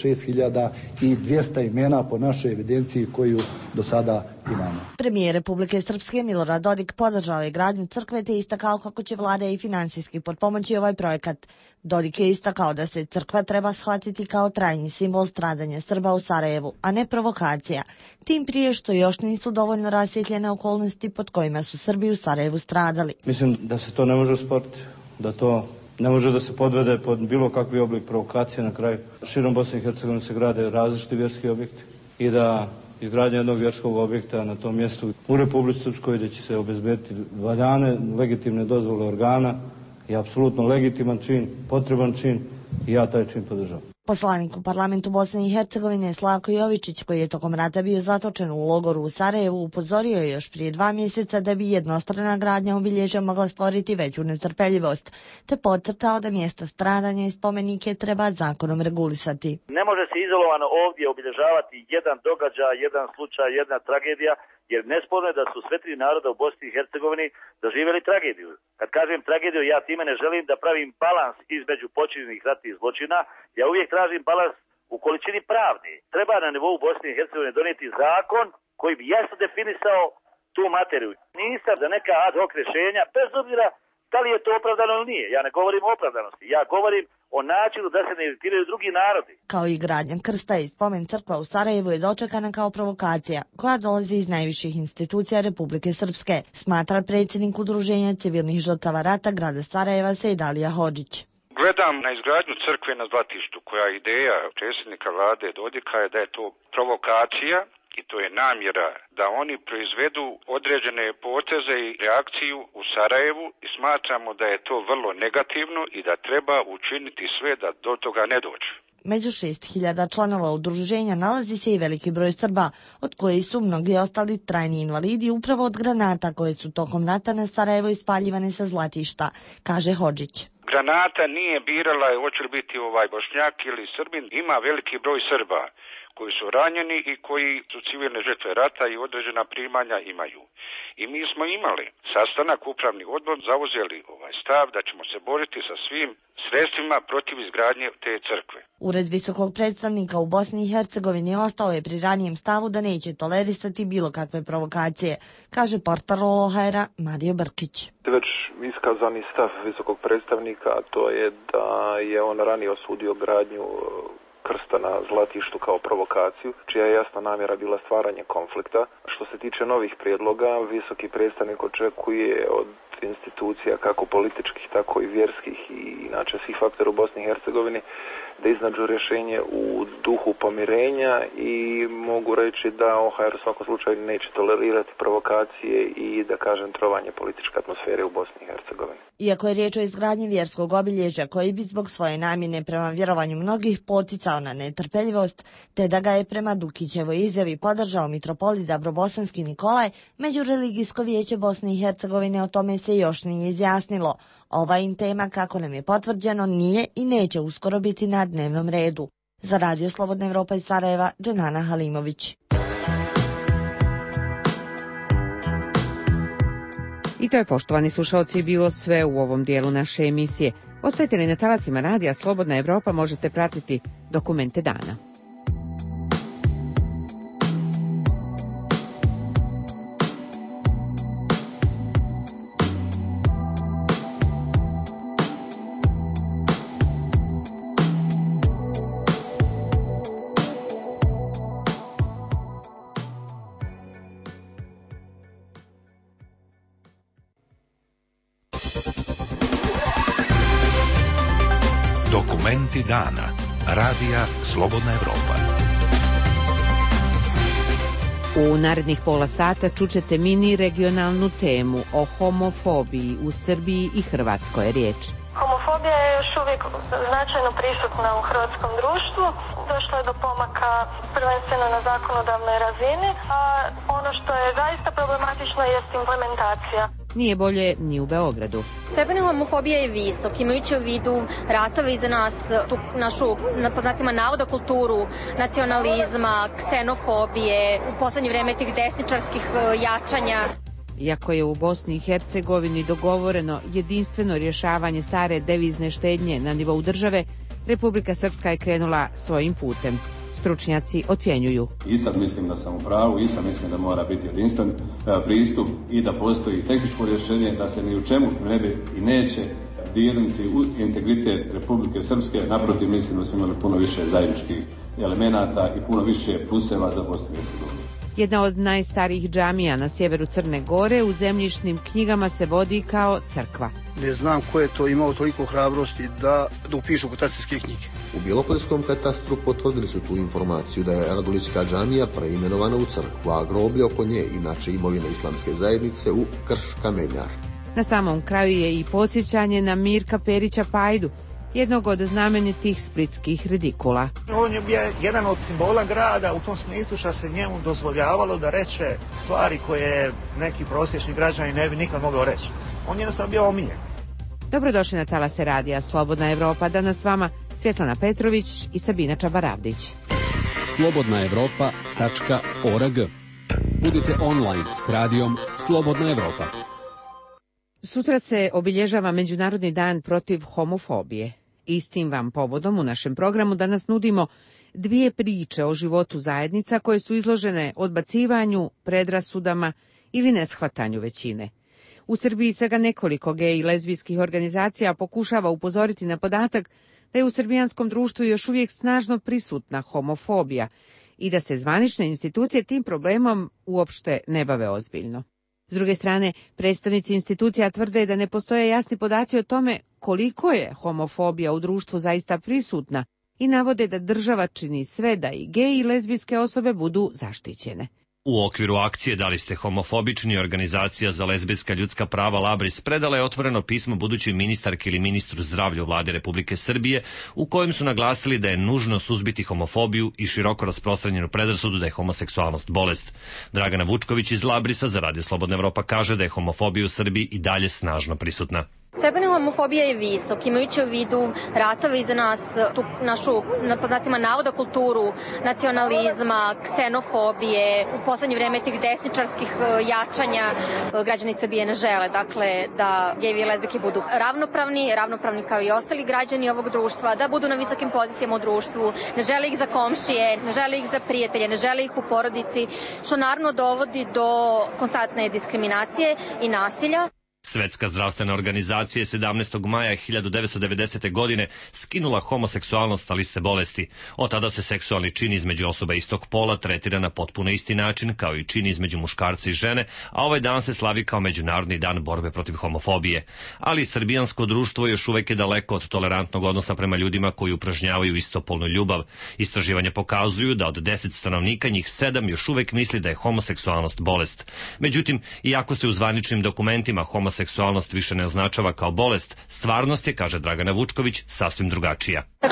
6200 imena po našoj evidenciji koju do sada imamo. Premijer Republike Srpske Milorad Dodik podržao je gradnju crkve te istakao kako će vlada i finansijski potpomoći ovaj projekat. Dodik je istakao da se crkva treba shvatiti kao trajni simbol stradanja Srba u Sarajevu, a ne provokacija. Tim prije što još nisu dovoljno rasvjetljene okolnosti pod kojima su Srbi u Sarajevu stradali. Mislim da se to ne može usporiti, da to ne može da se podvede pod bilo kakvi oblik provokacije. Na kraju širom Bosne i Hercegovine se grade različiti vjerski objekti i da izgradnja jednog vjerskog objekta na tom mjestu u Republici Srpskoj gdje će se obezbediti valjane, legitimne dozvole organa je apsolutno legitiman čin, potreban čin i ja taj čin podržavam. Poslanik u parlamentu Bosne i Hercegovine Slavko Jovičić, koji je tokom rata bio zatočen u logoru u Sarajevu, upozorio je još prije 2 mjeseca da bi jednostrana gradnja obilježja mogla stvoriti veću netrpeljivost, te podcrtao da mjesta stradanja i spomenike treba zakonom regulisati. Ne može se izolovano ovdje obilježavati jedan događaj, jedan slučaj, jedna tragedija, jer nesporno je da su sve 3 naroda u Bosni i Hercegovini doživjeli tragediju. Kad kažem tragediju, ja time ne želim da pravim balans između počinjenih ratnih zločina, ja uvijek tražim balans u količini pravde. Treba na nivou Bosne i Hercegovine donijeti zakon koji bi jasno definisao tu materiju. Nisam za neka ad hoc rješenja, bez obzira da li je to opravdano ili nije. Ja ne govorim o opravdanosti, ja govorim o načinu da se ne iritiraju drugi narodi. Kao i gradnja krsta i spomen crkva u Sarajevu je dočekana kao provokacija koja dolazi iz najviših institucija Republike Srpske, smatra predsjednik Udruženja civilnih žrtava rata grada Sarajeva Sejdalija Hodžić. Gledam na izgradnju crkve na Zlatištu, koja ideja predsjednika vlade Dodika je da je to provokacija i to je namjera da oni proizvedu određene poteze i reakciju u Sarajevu i smatramo da je to vrlo negativno i da treba učiniti sve da do toga ne dođe. Među 6.000 članova udruženja nalazi se i veliki broj Srba, od kojih su mnogi ostali trajni invalidi upravo od granata koje su tokom rata na Sarajevo ispaljivane sa Zlatišta, kaže Hodžić. Granata nije birala hoće li biti Bošnjak ili Srbin, ima veliki broj Srba koji su ranjeni i koji su civilne žrtve rata i određena primanja imaju. I mi smo imali sastanak, upravni odbor, zauzeli stav da ćemo se boriti sa svim sredstvima protiv izgradnje te crkve. Ured visokog predstavnika u Bosni i Hercegovini ostao je pri ranijem stavu da neće tolerisati bilo kakve provokacije, kaže portparol OHR-a Mario Brkić. Već iskazani stav visokog predstavnika, a to je da je on ranije osudio gradnju krsta na Zlatištu kao provokaciju, čija je jasna namjera bila stvaranje konflikta. Što se tiče novih prijedloga, visoki predstavnik očekuje od institucija kako političkih, tako i vjerskih i inače svih faktora u Bosni i Hercegovini da iznađu rješenje u duhu pomirenja i mogu reći da OHR u svakom slučaju neće tolerirati provokacije i da kažem trovanje političke atmosfere u Bosni i Hercegovini. Iako je riječ o izgradnji vjerskog obilježja koji bi zbog svoje namjene prema vjerovanju mnogih poticao na netrpeljivost, te da ga je prema Dukićevoj izjavi podržao mitropolit Dabrobosanski Nikolaj, Međureligijsko vijeće Bosne i Hercegovine o tome se još nije izjasnilo. Ova im tema, kako nam je potvrđeno, nije i neće uskoro biti na dnevnom redu. Za Radio Slobodna Evropa iz Sarajeva, Dženana Halimović. I to je, poštovani slušaoci, bilo sve u ovom dijelu naše emisije. Ostajte li na talasima radija Slobodna Evropa, možete pratiti dokumente dana. Dokumenti dana. Radija Slobodna Evropa. U narednih pola sata čućete mini regionalnu temu o homofobiji u Srbiji i Hrvatskoj je riječ. Homofobija je još uvijek značajno prisutna u hrvatskom društvu. Došlo je do pomaka prvenstveno na zakonodavnoj razini, a ono što je zaista problematično jest implementacija. Nije bolje ni u Beogradu. Stepen homofobije je visok, imajući u vidu ratove iza nas, tu našu, pod znacima navoda, kulturu nacionalizma, ksenofobije, u poslednje vreme tih desničarskih jačanja. Iako je u Bosni i Hercegovini dogovoreno jedinstveno rješavanje stare devizne štednje na nivou države, Republika Srpska je krenula svojim putem. Stručnjaci ocjenjuju. I sad mislim da sam u pravu, i sad mislim da mora biti jedinstven pristup i da postoji tehničko rješenje da se ni u čemu ne bi i neće dirnuti u integritet Republike Srpske. Naprotiv, mislim da smo imali puno više zajedničkih elemenata i puno više pluseva za Bosnu i Hercegovinu. Jedna od najstarijih džamija na sjeveru Crne Gore u zemljišnim knjigama se vodi kao crkva. Ne znam ko je to imao toliko hrabrosti da upišu katastarske knjige. U Bjelopoljskom katastru potvrdili su tu informaciju da je Radulićka džamija preimenovana u crkvu, a groblje oko nje, inače imovina islamske zajednice, u Krš-Kamenjar. Na samom kraju je i podsjećanje na Mirka Perića Pajdu, jednog od znamenitih splitskih redikula. On je bio jedan od simbola grada u tom smislu što se njemu dozvoljavalo da reče stvari koje neki prosječni građani ne bi nikad mogao reći. On je jednostavno bio omiljen. Dobrodošli na talase radija Slobodna Evropa. Danas s vama Svjetlana Petrović i Sabina Čabaravdić. slobodnaevropa.org. Budite online s radijom Slobodna Evropa. Sutra se obilježava Međunarodni dan protiv homofobije. Istim vam povodom u našem programu danas nudimo dvije priče o životu zajednica koje su izložene odbacivanju, predrasudama ili neshvatanju većine. U Srbiji svega nekoliko gej i lezbijskih organizacija pokušava upozoriti na podatak da je u srbijanskom društvu još uvijek snažno prisutna homofobija i da se zvanične institucije tim problemom uopšte ne bave ozbiljno. S druge strane, predstavnici institucija tvrde da ne postoje jasni podaci o tome koliko je homofobija u društvu zaista prisutna i navode da država čini sve da i gej i lezbijske osobe budu zaštićene. U okviru akcije Da li ste homofobični, organizacija za lezbijska ljudska prava Labris predala je otvoreno pismo budućoj ministarki ili ministru zdravlja u vlade Republike Srbije u kojem su naglasili da je nužno suzbiti homofobiju i široko rasprostranjenu predrasudu da je homoseksualnost bolest. Dragana Vučković iz Labrisa za Radio Slobodna Evropa kaže da je homofobija u Srbiji i dalje snažno prisutna. Stepen homofobije je visok, imajući u vidu ratove iza nas, tu našu, pod znacima navoda, kulturu nacionalizma, ksenofobije, u poslednje vreme tih desničarskih jačanja. Građani Srbije ne žele, dakle, da gejevi i lezbijke budu ravnopravni kao i ostali građani ovog društva, da budu na visokim pozicijama u društvu, ne žele ih za komšije, ne žele ih za prijatelje, ne žele ih u porodici, što naravno dovodi do konstantne diskriminacije i nasilja. Svetska zdravstvena organizacija je 17. maja 1990. godine skinula homoseksualnost sa liste bolesti. Od tada se seksualni čin između osoba istog pola tretira na potpuno isti način kao i čin između muškarca i žene, a ovaj dan se slavi kao Međunarodni dan borbe protiv homofobije. Ali srbijansko društvo još uvek je daleko od tolerantnog odnosa prema ljudima koji upražnjavaju istopolnu ljubav. Istraživanja pokazuju da od 10 stanovnika njih 7 još uvek misli da je homoseksualnost bolest. Međutim, iako se u zvaničnim dokumentima homoseksualnost više ne označava kao bolest, stvarnost je, kaže Dragana Vučković, sasvim drugačija. Dakle, homoseksualnost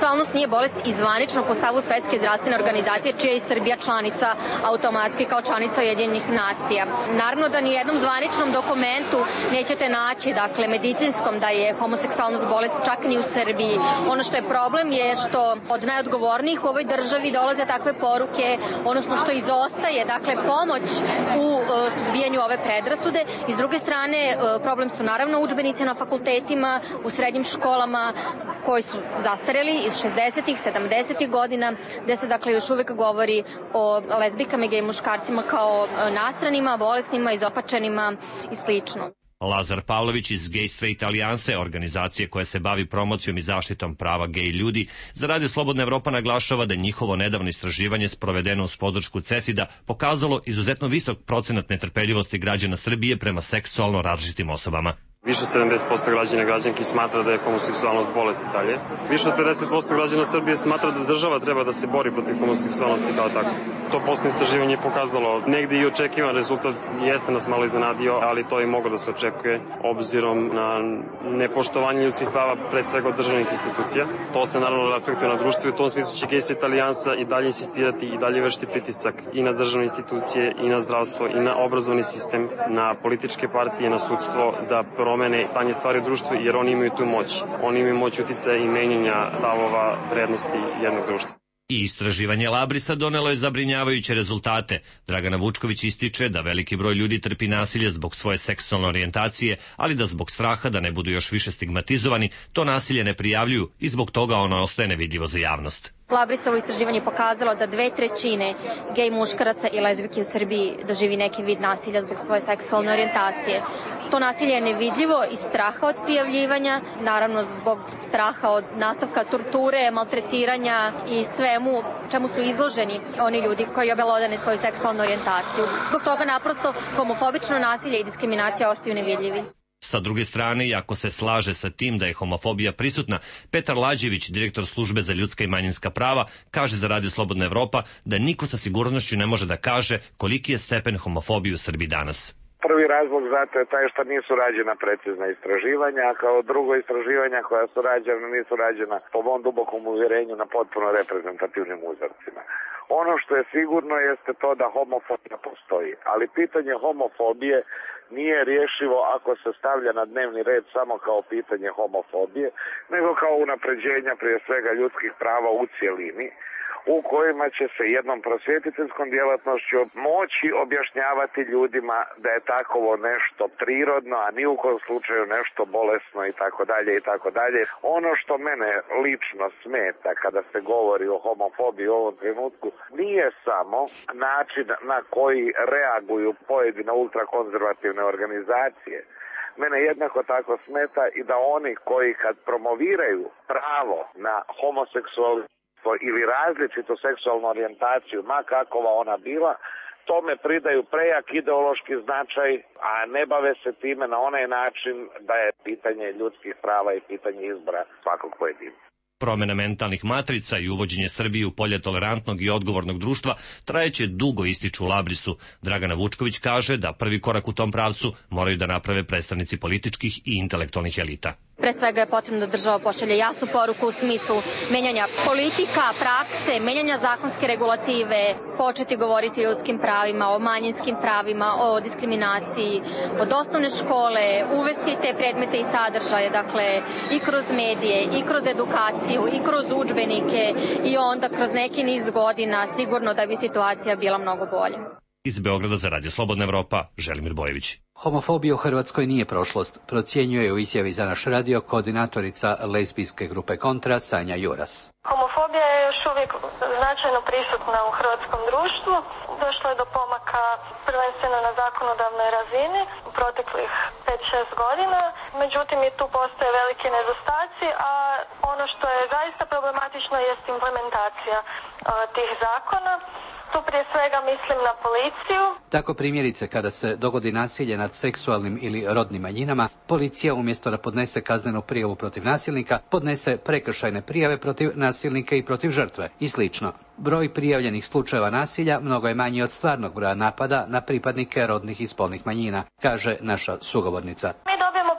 Homoseksualnost nije bolest i zvanično po stavu Svetske zdravstvene organizacije, čija je i Srbija članica automatski kao članica Ujedinjenih nacija. Naravno da ni u jednom zvaničnom dokumentu nećete naći, dakle, medicinskom da je homoseksualnost bolest, čak ni u Srbiji. Ono što je problem je što od najodgovornijih u ovoj državi dolaze takve poruke, odnosno što izostaje, dakle, pomoć u suzbijanju ove predrasude. I s druge strane, problem su naravno udžbenici na fakultetima, u srednjim školama, koji su zastareli iz 60-ih, 70-ih godina, gde se dakle još uvek govori o lezbijkama i gej muškarcima kao nastranima, bolesnima, izopačenima i slično. Lazar Pavlović iz Gay Straight Alijanse, organizacije koja se bavi promocijom i zaštitom prava gej ljudi, za Radio Slobodna Evropa naglašava da je njihovo nedavno istraživanje sprovedeno uz podršku CESID-a pokazalo izuzetno visok procenat netrpeljivosti građana Srbije prema seksualno različitim osobama. Više od 70% građana i građanki smatra da je homoseksualnost bolest i dalje. Više od 50% građana Srbije smatra da država treba da se bori protiv homoseksualnosti kao tako. To poslednje istraživanje je pokazalo negde i očekivan rezultat, jeste nas malo iznenadio, ali to i moglo da se očekuje obzirom na nepoštovanje ljudskih prava pred svega od državnih institucija. To se naravno reflektuje na društvu i u tom smislu će Gay Straight Alijansa i dalje insistirati i dalje vršiti pritisak i na državne institucije, i na zdravstvo, i na obrazovni sistem, na političke partije, na sudstvo, da promene stanje stvari u društvu, jer oni imaju tu moć. Oni imaju moć uticaja i menjanja stavova vrednosti jednog društva. I istraživanje Labrisa donelo je zabrinjavajuće rezultate. Dragana Vučković ističe da veliki broj ljudi trpi nasilje zbog svoje seksualne orijentacije, ali da zbog straha da ne budu još više stigmatizovani, to nasilje ne prijavljuju i zbog toga ono ostaje nevidljivo za javnost. Labrisovo istraživanje je pokazalo da 2/3 gej muškaraca i lezbijki u Srbiji doživi neki vid nasilja zbog svoje seksualne orijentacije. To nasilje je nevidljivo iz straha od prijavljivanja, naravno zbog straha od nastavka torture, maltretiranja i svemu čemu su izloženi oni ljudi koji obelodane svoju seksualnu orijentaciju. Zbog toga naprosto homofobično nasilje i diskriminacija ostaju nevidljivi. Sa druge strane, iako se slaže sa tim da je homofobija prisutna, Petar Lađević, direktor službe za ljudska i manjinska prava, kaže za Radio Slobodna Evropa da niko sa sigurnošću ne može da kaže koliki je stepen homofobije u Srbiji danas. Prvi razlog zato je taj što nisu rađena precizna istraživanja, a kao drugo istraživanja koja su rađena nisu rađena po mom dubokom uvjerenju na potpuno reprezentativnim uzorcima. Ono što je sigurno jeste to da homofobija postoji, ali pitanje homofobije nije rješivo ako se stavlja na dnevni red samo kao pitanje homofobije, nego kao unapređenja prije svega ljudskih prava u cjelini, u kojima će se jednom prosvjetiteljskom djelatnošću moći objašnjavati ljudima da je takovo nešto prirodno, a ni u kojem slučaju nešto bolesno i tako dalje i tako dalje. Ono što mene lično smeta kada se govori o homofobiji u ovom trenutku nije samo način na koji reaguju pojedine ultrakonzervativne organizacije. Mene jednako tako smeta i da oni koji kad promoviraju pravo na homoseksualnost ili različitu seksualnu orijentaciju, ma kakova ona bila, tome pridaju prejak ideološki značaj, a ne bave se time na onaj način da je pitanje ljudskih prava i pitanje izbora svakog pojedinca. Promjena mentalnih matrica i uvođenje Srbije u polje tolerantnog i odgovornog društva trajeće dugo, ističu u Labrisu. Dragana Vučković kaže da prvi korak u tom pravcu moraju da naprave predstavnici političkih i intelektualnih elita. Pre svega je potrebno da država pošalje jasnu poruku u smislu menjanja politika, prakse, menjanja zakonske regulative, početi govoriti o ljudskim pravima, o manjinskim pravima, o diskriminaciji, od osnovne škole, uvesti te predmete i sadržaje, dakle, i kroz medije, i kroz edukaciju, i kroz udžbenike, i onda kroz neki niz godina sigurno da bi situacija bila mnogo bolja. Iz Beograda za Radio Slobodna Evropa, Želimir Bojević. Homofobija u Hrvatskoj nije prošlost, procjenjuje u izjavi za naš radio koordinatorica lezbijske grupe Kontra Sanja Juras. Homofobija je još uvijek značajno prisutna u hrvatskom društvu. Došlo je do pomaka prvenstveno na zakonodavnoj razini u proteklih 5-6 godina. Međutim, i tu postoje veliki nedostaci, a ono što je zaista problematično jest implementacija tih zakona. Tu prije svega mislim na policiju. Tako primjerice kada se dogodi nasilje nad seksualnim ili rodnim manjinama, policija umjesto da podnese kaznenu prijavu protiv nasilnika, podnese prekršajne prijave protiv nasilnika i protiv žrtve i slično. Broj prijavljenih slučajeva nasilja mnogo je manji od stvarnog broja napada na pripadnike rodnih i spolnih manjina, kaže naša sugovornica. Mi dobijemo prosječno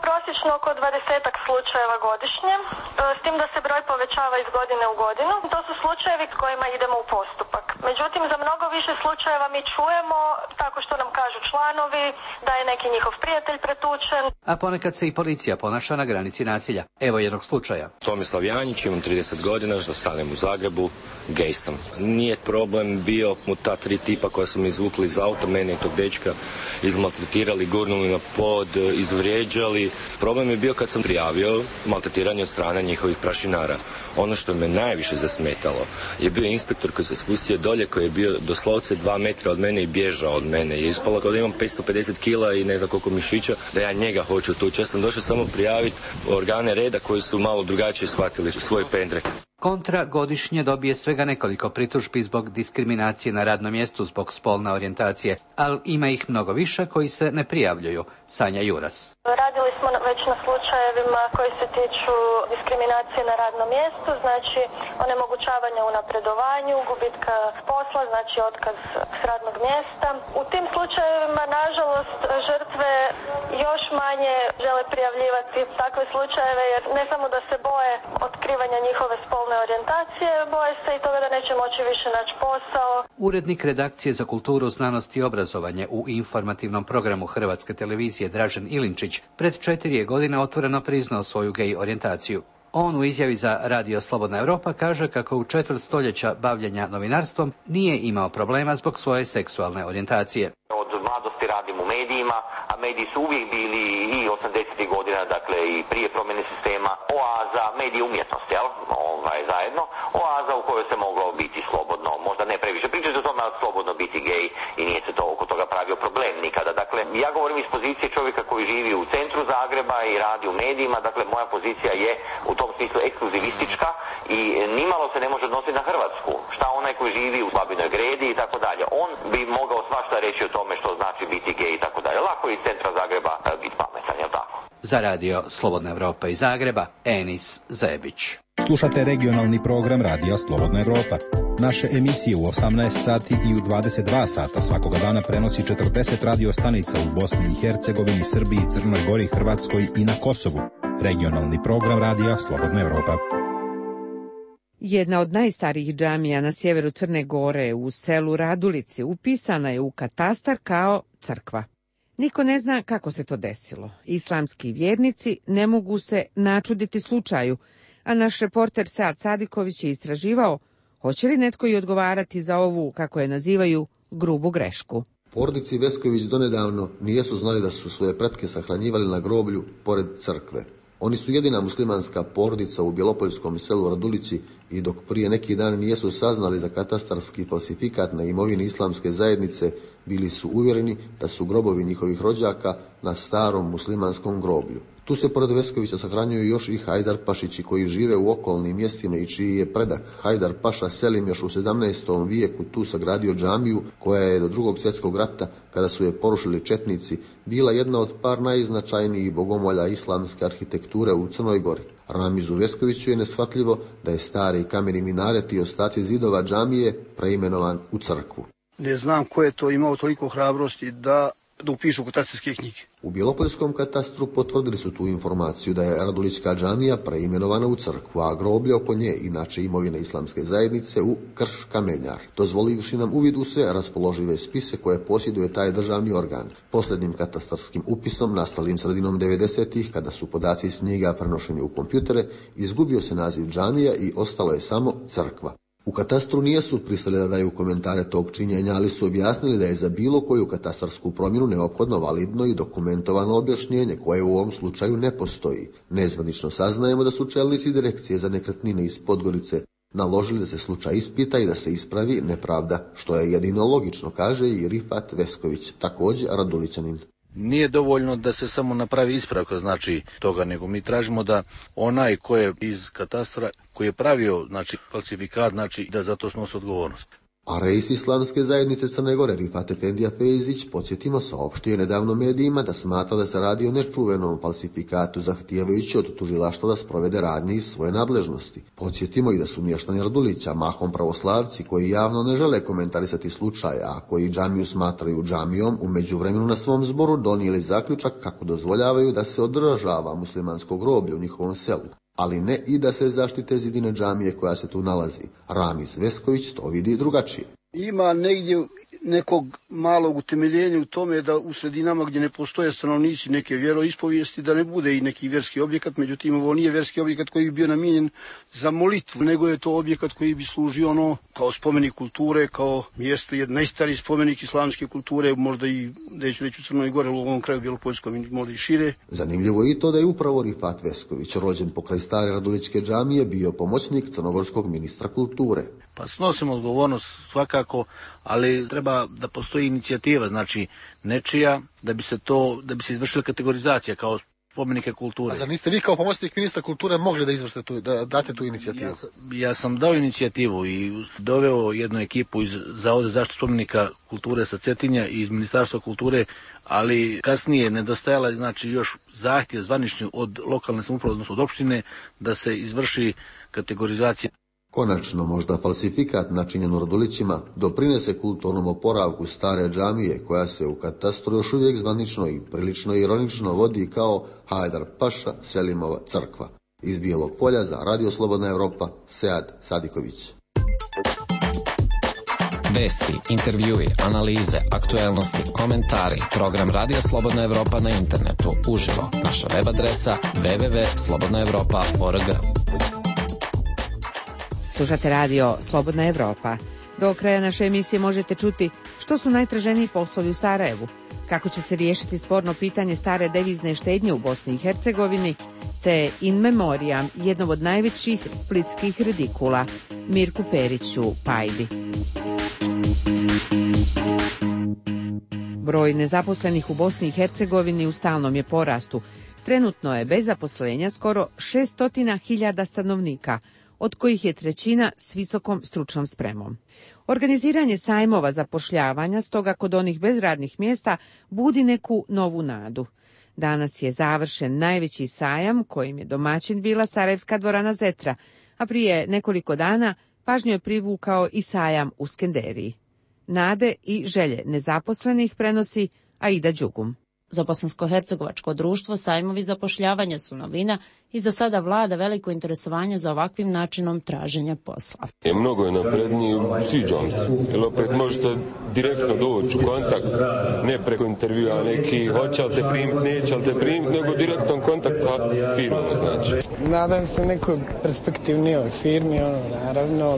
prosječno oko 20-ak slučajeva godišnje, s tim da se broj povećava iz godine u godinu. To su slučajevi s kojima idemo u postupak. Međutim, za mnogo više slučajeva mi čujemo, tako što nam kažu članovi, da je neki njihov prijatelj pretučen. A ponekad se i policija ponaša na granici nasilja. Evo jednog slučaja. Tomislav Janjić, imam 30 godina, stanem u Zagrebu, gej sam. Nije problem bio mu ta 3 tipa koja su mi izvukli iz auta, mene i tog dečka izmaltretirali, gurnuli na pod, izvrijeđali. Problem je bio kad sam prijavio maltretiranje od strane njihovih prašinara. Ono što me najviše zasmetalo je bio inspektor koji se spustio dolje, koji je bio doslovce 2 metra od mene i bježao od mene. Je ispalo kao da imam 550 kila i ne znam koliko mišića, da ja njega hoću tući. Ja sam došao samo prijaviti organe reda koji su malo drugačije shvatili svoj pendrek. Kontra godišnje dobije svega nekoliko pritužbi zbog diskriminacije na radnom mjestu zbog spolne orijentacije, ali ima ih mnogo više koji se ne prijavljuju. Sanja Juras. Radili smo već na slučajevima koji se tiču diskriminacije na radnom mjestu, znači onemogućavanja u napredovanju, gubitka posla, znači otkaz s radnog mjesta. U tim slučajevima, nažalost, žrtve još manje žele prijavljivati takve slučajeve, jer ne samo da se boje otkrivanja njihove spolne orijentacije, boje se i toga da neće moći više naći posao. Urednik redakcije za kulturu, znanost i obrazovanje u informativnom programu Hrvatske televizije Dražen Ilinčić pred 4 godine otvoreno priznao svoju gej orijentaciju. On u izjavi za Radio Slobodna Europa kaže kako u 4 stoljeća bavljenja novinarstvom nije imao problema zbog svoje seksualne orijentacije. Od mladosti radim u medijima, a mediji su uvijek bili i 80. godina, dakle i prije promjene sistema, oaza, medije umjetnosti, zajedno, oaza u kojoj se moglo biti slobodno, možda ne previše pričati o tome, ali slobodno biti gej i nije se to oko toga pravio problem nikada. Dakle, ja govorim iz pozicije čovjeka koji živi u centru Zagreba i radi u medijima, dakle moja pozicija je u tom smislu ekskluzivistička i nimalo se ne može odnositi na Hrvatsku. Šta onaj koji živi u Babinoj Gredi i tako dalje, on bi mogao svašta reći o tome što znači biti gej i tako dalje. Lako je iz centra Zagreba biti pametan, je li tako? Za Radio Slobodna Europa iz Zagreba, Enis Zebić. Slušate regionalni program Radija Slobodna Europa. Naše emisije u 18 sati i u 22 sata svakoga dana prenosi 40 radio stanica u Bosni i Hercegovini, Srbiji, Crnoj Gori, Hrvatskoj i na Kosovu. Regionalni program Radija Slobodna Europa. Jedna od najstarijih džamija na sjeveru Crne Gore u selu Radulici upisana je u katastar kao crkva. Niko ne zna kako se to desilo. Islamski vjernici ne mogu se načuditi slučaju, a naš reporter Sad Sadiković je istraživao hoće li netko i odgovarati za ovu, kako je nazivaju, grubu grešku. Porodici Vesković donedavno nijesu znali da su svoje pretke sahranjivali na groblju pored crkve. Oni su jedina muslimanska porodica u bjelopoljskom selu Radulici i dok prije neki dan nijesu saznali za katastarski falsifikat na imovini islamske zajednice, bili su uvjereni da su grobovi njihovih rođaka na starom muslimanskom groblju. Tu se pored Veskovića sahranjuju još i Hajdar Pašići koji žive u okolnim mjestima i čiji je predak Hajdar Paša Selim još u 17. vijeku tu sagradio džamiju koja je do Drugog svjetskog rata, kada su je porušili četnici, bila jedna od par najznačajnijih bogomolja islamske arhitekture u Crnoj Gori. Ramizu Veskoviću je neshvatljivo da je stari kameni minaret i ostaci zidova džamije preimenovan u crkvu. Ne znam ko je to imao toliko hrabrosti da upišu katastarske knjige. U Bjelopoljskom katastru potvrdili su tu informaciju da je Radulićka džamija preimenovana u crkvu, a groblje oko nje, inače imovina islamske zajednice, u Krš Kamenjar, dozvolivši nam uvid u sve raspoložive spise koje posjeduje taj državni organ. Posljednjim katastarskim upisom, nastalim sredinom 90-ih, kada su podaci s njega prenošeni u kompjutere, izgubio se naziv džamija i ostalo je samo crkva. U katastru nijesu pristali da daju komentare tog činjenja, ali su objasnili da je za bilo koju katastarsku promjenu neophodno validno i dokumentovano objašnjenje koje u ovom slučaju ne postoji. Nezvanično saznajemo da su čelnici direkcije za nekretnine iz Podgorice naložili da se slučaj ispita i da se ispravi nepravda, što je jedino logično, kaže i Rifat Vesković, također Radulićanin. Nije dovoljno da se samo napravi ispravka znači toga, nego mi tražimo da onaj ko je iz katastra, koji je pravio falsifikat, da za to snosi odgovornost. A reis Islamske zajednice Crne Gore Rifat Efendija Fejzić, podsjetimo, saopštio je nedavno medijima da smatra da se radi o nečuvenom falsifikatu zahtijevajući od tužilaštva da sprovede radnje iz svoje nadležnosti. Podsjetimo i da su mještani Radulića, mahom pravoslavci koji javno ne žele komentarisati slučaj, a koji džamiju smatraju džamijom, u međuvremenu na svom zboru donijeli zaključak kako dozvoljavaju da se održava muslimansko groblje u njihovom selu, ali ne i da se zaštite zidine džamije koja se tu nalazi. Ramiz Vesković to vidi drugačije. Ima negdje nekog malog utemeljenja u tome da u sredinama gdje ne postoje stanovnici neke vjeroispovijesti da ne bude i neki vjerski objekat, međutim ovo nije vjerski objekat koji bi bio namijenjen za molitvu, nego je to objekat koji bi služio kao spomenik kulture, kao mjesto, najstariji spomenik islamske kulture, možda i, neću reći u Crnoj Gore, u ovom kraju Bjelopoljskom, možda i šire. Zanimljivo je i to da je upravo Rifat Vesković, rođen pokraj stare Raduličke džamije, bio pomoćnik crnogorskog ministra kulture. Pa snosimo odgovornost svakako, ali treba da postoji inicijativa, znači nečija, da bi se izvršila kategorizacija kao spomenike kulture. A zar niste vi kao pomoćnik ministra kulture mogli da izvršite da date tu inicijativu? Ja sam dao inicijativu i doveo jednu ekipu iz Zavoda za zaštitu spomenika kulture sa Cetinja i iz Ministarstva kulture, ali kasnije nedostajala znači još zahtjev zvanični od lokalne samouprave, odnosno od opštine, da se izvrši kategorizacija. Konačno, možda falsifikat načinjen u Radulićima doprinese kulturnom oporavku stare džamije koja se u katastru još uvijek zvanično i prilično ironično vodi kao Hajdar Paša Selimova crkva. Iz Bijelog Polja za Radio Slobodna Evropa, Sead Sadiković. Vesti, intervjui, analize, aktuelnosti, komentari, program Radio Slobodna Evropa na internetu, uživo, naša web adresa www.slobodnaevropa.org. Slušate radio Slobodna Evropa. Do kraja naše emisije možete čuti što su najtraženiji poslovi u Sarajevu, kako će se riješiti sporno pitanje stare devizne štednje u Bosni i Hercegovini, te in memoriam jednog od najvećih splitskih redikula, Mirku Periću Pajdi. Broj nezaposlenih u Bosni i Hercegovini u stalnom je porastu. Trenutno je bez zaposlenja skoro 600.000 stanovnika, od kojih je trećina s visokom stručnom spremom. Organiziranje sajmova zapošljavanja, stoga kod onih bez radnih mjesta, budi neku novu nadu. Danas je završen najveći sajam, kojim je domaćin bila Sarajevska dvorana Zetra, a prije nekoliko dana pažnju je privukao i sajam u Skenderiji. Nade i želje nezaposlenih prenosi Aida Đugum. Za bosansko-hercegovačko društvo sajmovi zapošljavanja su novina i za sada vlada veliko interesovanje za ovakvim načinom traženja posla. Mnogo je napredniji, sviđam se. Jer opet može se direktno doći u kontakt, ne preko intervjua neki, hoće li te primiti, neće li te primiti, nego direktan kontakt sa firmama, znači. Nadam se nekoj perspektivnijoj firmi, naravno,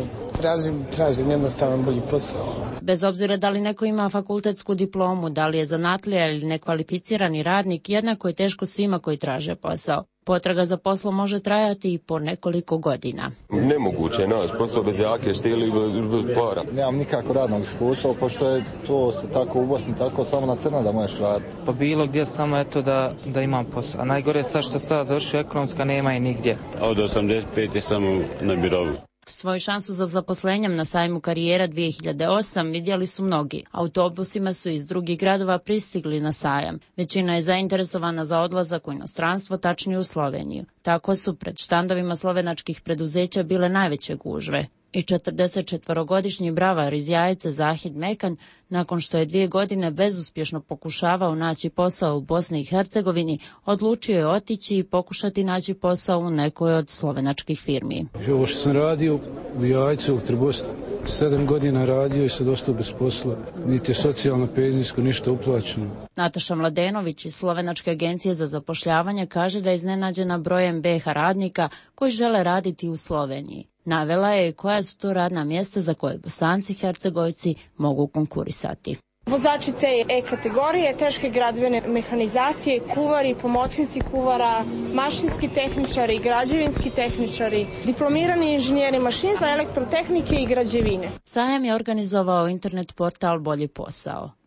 tražim jednostavan bolji posao. Bez obzira da li neko ima fakultetsku diplomu, da li je zanatlija ili nekvalificirani radnik, jednako je teško svima koji traže posao. Potraga za poslom može trajati i po nekoliko godina. Nemoguće je naći posao bez jake šteli bez para. Nemam nikako radnog iskustva, pošto je to se tako u Bosni, tako samo na crno da možeš raditi. Pa bilo gdje samo eto da imam posao. A najgore je sad što sad završio ekonomska, nema i nigdje. Od 85 je samo na birovu. Svoju šansu za zaposlenjem na sajmu Karijera 2008 vidjeli su mnogi. Autobusima su iz drugih gradova pristigli na sajam. Većina je zainteresovana za odlazak u inostranstvo, tačnije u Sloveniju. Tako su pred štandovima slovenačkih preduzeća bile najveće gužve. I 44-godišnji bravar iz Jajce Zahid Mekan, nakon što je 2 godine bezuspješno pokušavao naći posao u Bosni i Hercegovini, odlučio je otići i pokušati naći posao u nekoj od slovenačkih firmi. Ovo što sam radio u Jajcu, u Trbost, 7 godina radio i sad ostao bez posla. Niti je socijalno penzijsko, ništa uplaćeno. Nataša Mladenović iz Slovenačke agencije za zapošljavanje kaže da je iznenađena brojem BiH radnika koji žele raditi u Sloveniji. Navela je koja su to radna mjesta za koje Bosanci i Hercegovci mogu konkurisati. Vozačice E kategorije, teške gradbene mehanizacije, kuvari, pomoćnici kuvara, mašinski tehničari, građevinski tehničari, diplomirani inženjeri mašinstva, elektrotehnike i građevine. Sajam je organizovao internet portal Bolji posao.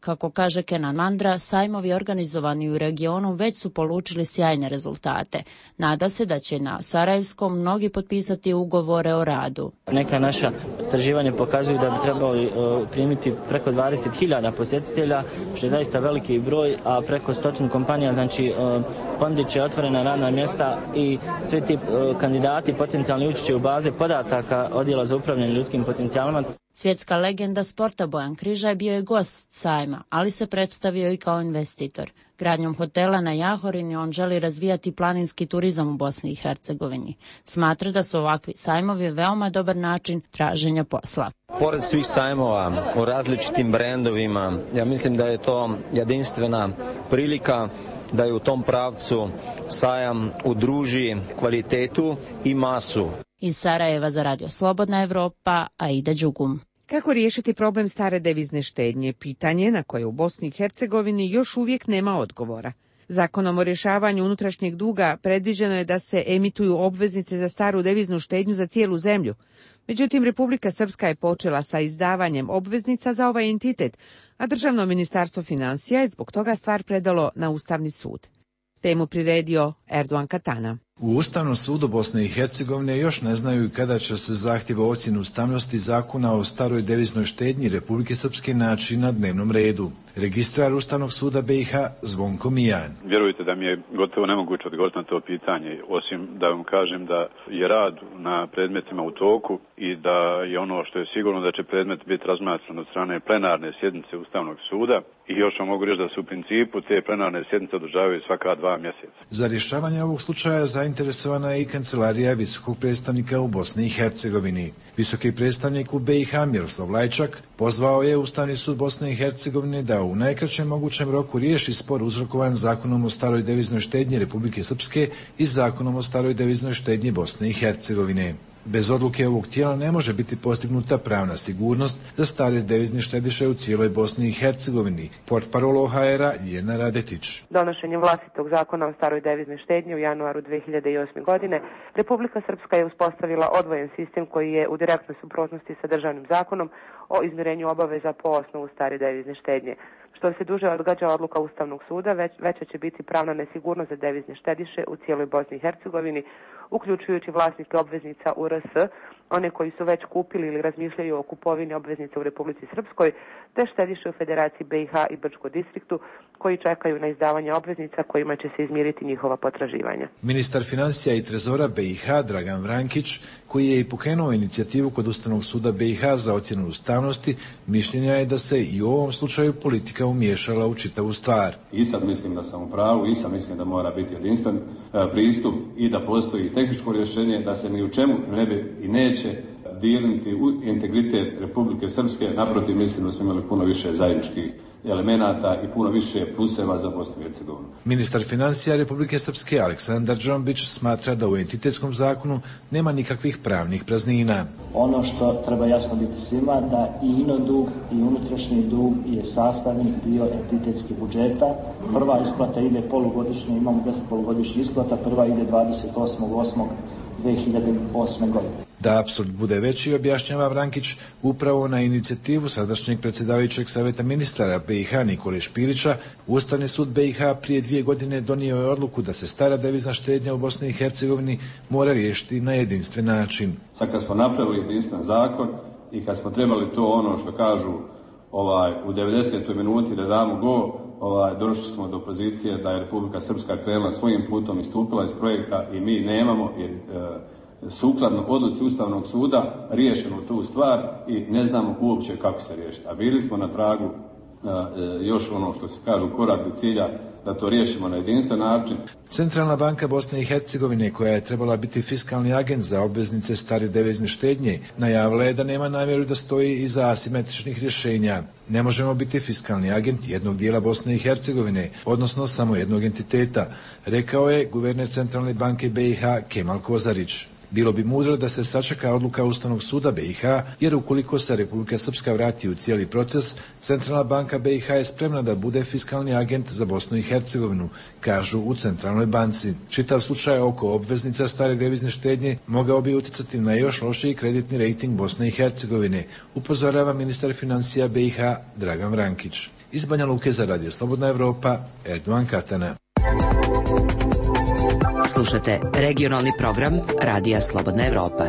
Kako kaže Kenan Mandra, sajmovi organizovani u regionu već su polučili sjajne rezultate. Nada se da će na Sarajevskom mnogi potpisati ugovore o radu. Neka naša istraživanja pokazuju da bi trebali primiti preko 20.000 posjetitelja, što je zaista veliki broj, a preko 100 kompanija, znači ponudit će otvorena radna mjesta i svi ti kandidati potencijalni ući će u baze podataka Odjela za upravljanje ljudskim potencijalima. Svjetska legenda sporta Bojan Križaj bio je gost sajma, ali se predstavio i kao investitor. Gradnjom hotela na Jahorini on želi razvijati planinski turizam u Bosni i Hercegovini. Smatra da su ovakvi sajmovi veoma dobar način traženja posla. Pored svih sajmova o različitim brendovima, ja mislim da je to jedinstvena prilika da je u tom pravcu sajam udruži kvalitetu i masu. Iz Sarajeva za Radio Slobodna Evropa, Aida Đugum. Kako riješiti problem stare devizne štednje? Pitanje na koje u Bosni i Hercegovini još uvijek nema odgovora. Zakonom o rješavanju unutrašnjeg duga predviđeno je da se emituju obveznice za staru deviznu štednju za cijelu zemlju. Međutim, Republika Srpska je počela sa izdavanjem obveznica za ovaj entitet, a Državno ministarstvo financija je zbog toga stvar predalo na Ustavni sud. Temu priredio Erdogan Katana. U Ustavnom sudu Bosne i Hercegovine još ne znaju kada će se zahtjev o ocjenu ustavnosti zakona o staroj deviznoj štednji Republike Srpske naći na dnevnom redu. Registrar Ustavnog suda BiH Zvonko Mijan. Vjerujte da mi je gotovo nemoguće odgovoriti na to pitanje, osim da vam kažem da je rad na predmetima u toku i da je ono što je sigurno da će predmet biti razmatran od strane plenarne sjednice Ustavnog suda. I još vam mogu reći da su u principu te plenarne sjednice održavaju svaka 2 mjeseca. Za rješavanje ovog slučaja zainteresovana je i kancelarija visokog predstavnika u Bosni i Hercegovini. Visoki predstavnik u BiH Miroslav Lajčak pozvao je Ustavni sud Bosne i Hercegovine da u najkraćem mogućem roku riješi spor uzrokovan Zakonom o staroj deviznoj štednji Republike Srpske i Zakonom o staroj deviznoj štednji Bosne i Hercegovine. Bez odluke ovog tijela ne može biti postignuta pravna sigurnost za stare devizne štediše u cijeloj Bosni i Hercegovini. Portparol OHR-a Ljena Radetić. Donošenjem vlastitog zakona o staroj deviznoj štednji u januaru 2008. godine Republika Srpska je uspostavila odvojen sistem koji je u direktnoj suprotnosti sa državnim zakonom o izmirenju obaveza po osnovu stare devizne štednje. Što se duže odgađa odluka Ustavnog suda, veća će biti pravna nesigurnost za devizne štediše u cijeloj Bosni i Hercegovini, uključujući vlasnike obveznica u RS, one koji su već kupili ili razmišljaju o kupovini obveznica u Republici Srpskoj, te štediše u Federaciji BiH i Brčkom distriktu, koji čekaju na izdavanje obveznica kojima će se izmiriti njihova potraživanja. Ministar financija i trezora BiH Dragan Vrankić, koji je i pokrenuo inicijativu kod Ustavnog suda BiH za ocjenu ustavnosti, mišljenja je da se i u ovom slučaju politika umiješala u čitavu stvar. I sad mislim da sam u pravu, i sad mislim da mora biti jedinstven pristup i da postoji tehničko rješenje, da se ni u čemu ne bi i neće dijeliti u integritet Republike Srpske. Naprotiv, mislim da smo imali puno više zajedničkih elemenata i puno više pluseva za Bosnu i Hercegovinu. Ministar financija Republike Srpske Aleksandar Džombić smatra da u entitetskom zakonu nema nikakvih pravnih praznina. Ono što treba jasno biti svima da i ino dug i unutrašnji dug je sastavni dio entitetskih budžeta. Prva isplata ide polugodišnje, imamo 10 polugodišnjih isplata, prva ide 28.8.2008. godine. Da apsurd bude veći, objašnjava Vrankić, upravo na inicijativu sadašnjeg predsjedavajućeg savjeta ministara BiH Nikole Špilića, Ustavni sud BiH prije 2 godine donio je odluku da se stara devizna štednja u Bosni i Hercegovini mora riješiti na jedinstven način. Sad kad smo napravili jedinstven zakon i kad smo trebali to ono što kažu u 90. minuti da damo go, došli smo do pozicije da je Republika Srpska krenula svojim putom, istupila iz projekta i mi nemamo sukladno odluci Ustavnog suda riješenu tu stvar i ne znamo uopće kako se riješiti. A bili smo na tragu još ono što se kažu korak do cilja da to riješimo na jedinstven način. Centralna banka Bosne i Hercegovine, koja je trebala biti fiskalni agent za obveznice stare devizne štednje, najavila je da nema namjeru da stoji iza asimetričnih rješenja. Ne možemo biti fiskalni agent jednog dijela Bosne i Hercegovine, odnosno samo jednog entiteta, rekao je guverner Centralne banke BiH Kemal Kozarić. Bilo bi mudro da se sačeka odluka Ustavnog suda BiH, jer ukoliko se Republika Srpska vrati u cijeli proces, Centralna banka BiH je spremna da bude fiskalni agent za Bosnu i Hercegovinu, kažu u Centralnoj banci. Čitav slučaj oko obveznica stare devizne štednje mogao bi utjecati na još lošiji kreditni rejting Bosne i Hercegovine, upozorava ministar financija BiH Dragan Vrankić. Iz Banja Luke za Radio Slobodna Evropa, Erdovan Katana. Slušate regionalni program Radija Slobodna Evropa.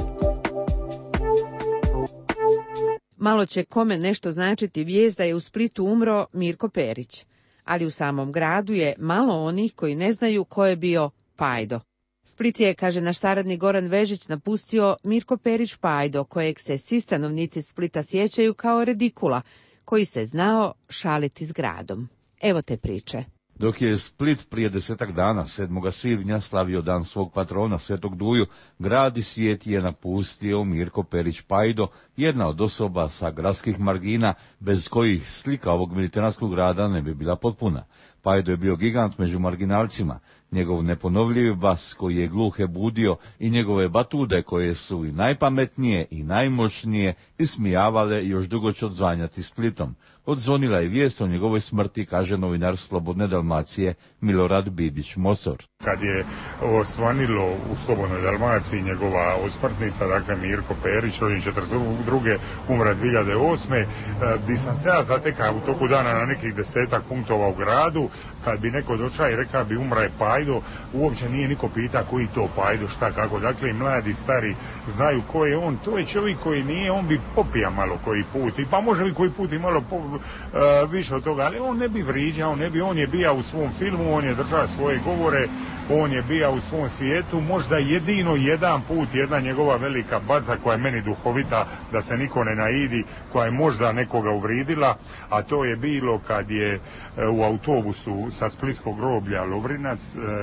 Malo će kome nešto značiti vijest da je u Splitu umro Mirko Perić, ali u samom gradu je malo onih koji ne znaju ko je bio Pajdo. Split je, kaže naš saradnik Goran Vežić, napustio Mirko Perić Pajdo, kojeg se svi stanovnici Splita sjećaju kao redikula, koji se znao šaliti s gradom. Evo te priče. Dok je Split prije 10 dana, 7. svibnja, slavio dan svog patrona Svetog Duju, grad i svijet je napustio Mirko Perić Pajdo, jedna od osoba sa gradskih margina, bez kojih slika ovog mediteranskog grada ne bi bila potpuna. Pajdo je bio gigant među marginalcima, njegov neponovljiv bas koji je gluhe budio i njegove batude koje su i najpametnije i najmoćnije ismijavale još dugo će odzvanjati Splitom. Odzvonila je vijest o njegovoj smrti, kaže novinar Slobodne Dalmacije Milorad Bibić-Mosor. Kad je osvanilo u Slobodnoj Dalmaciji njegova osmrtnica, dakle Mirko Perić, rođen 42. umra 2008. Di sam se ja zatekao u toku dana na nekih 10 punktova u gradu, kad bi neko došao i rekao bi umra je Pajdo, uopće nije niko pita koji to Pajdo, šta, kako. Dakle, mladi, stari znaju ko je on. To je čovjek koji nije, on bi popija malo koji put, pa može bi koji put i malo više od toga, ali on ne bi vriđao, on je bija u svom filmu, on je držao svoje govore, on je bija u svom svijetu, možda jedino jedan put, jedna njegova velika baza koja je meni duhovita, da se niko ne naidi, koja je možda nekoga uvridila, a to je bilo kad je u autobusu sa splitskog groblja Lovrinac,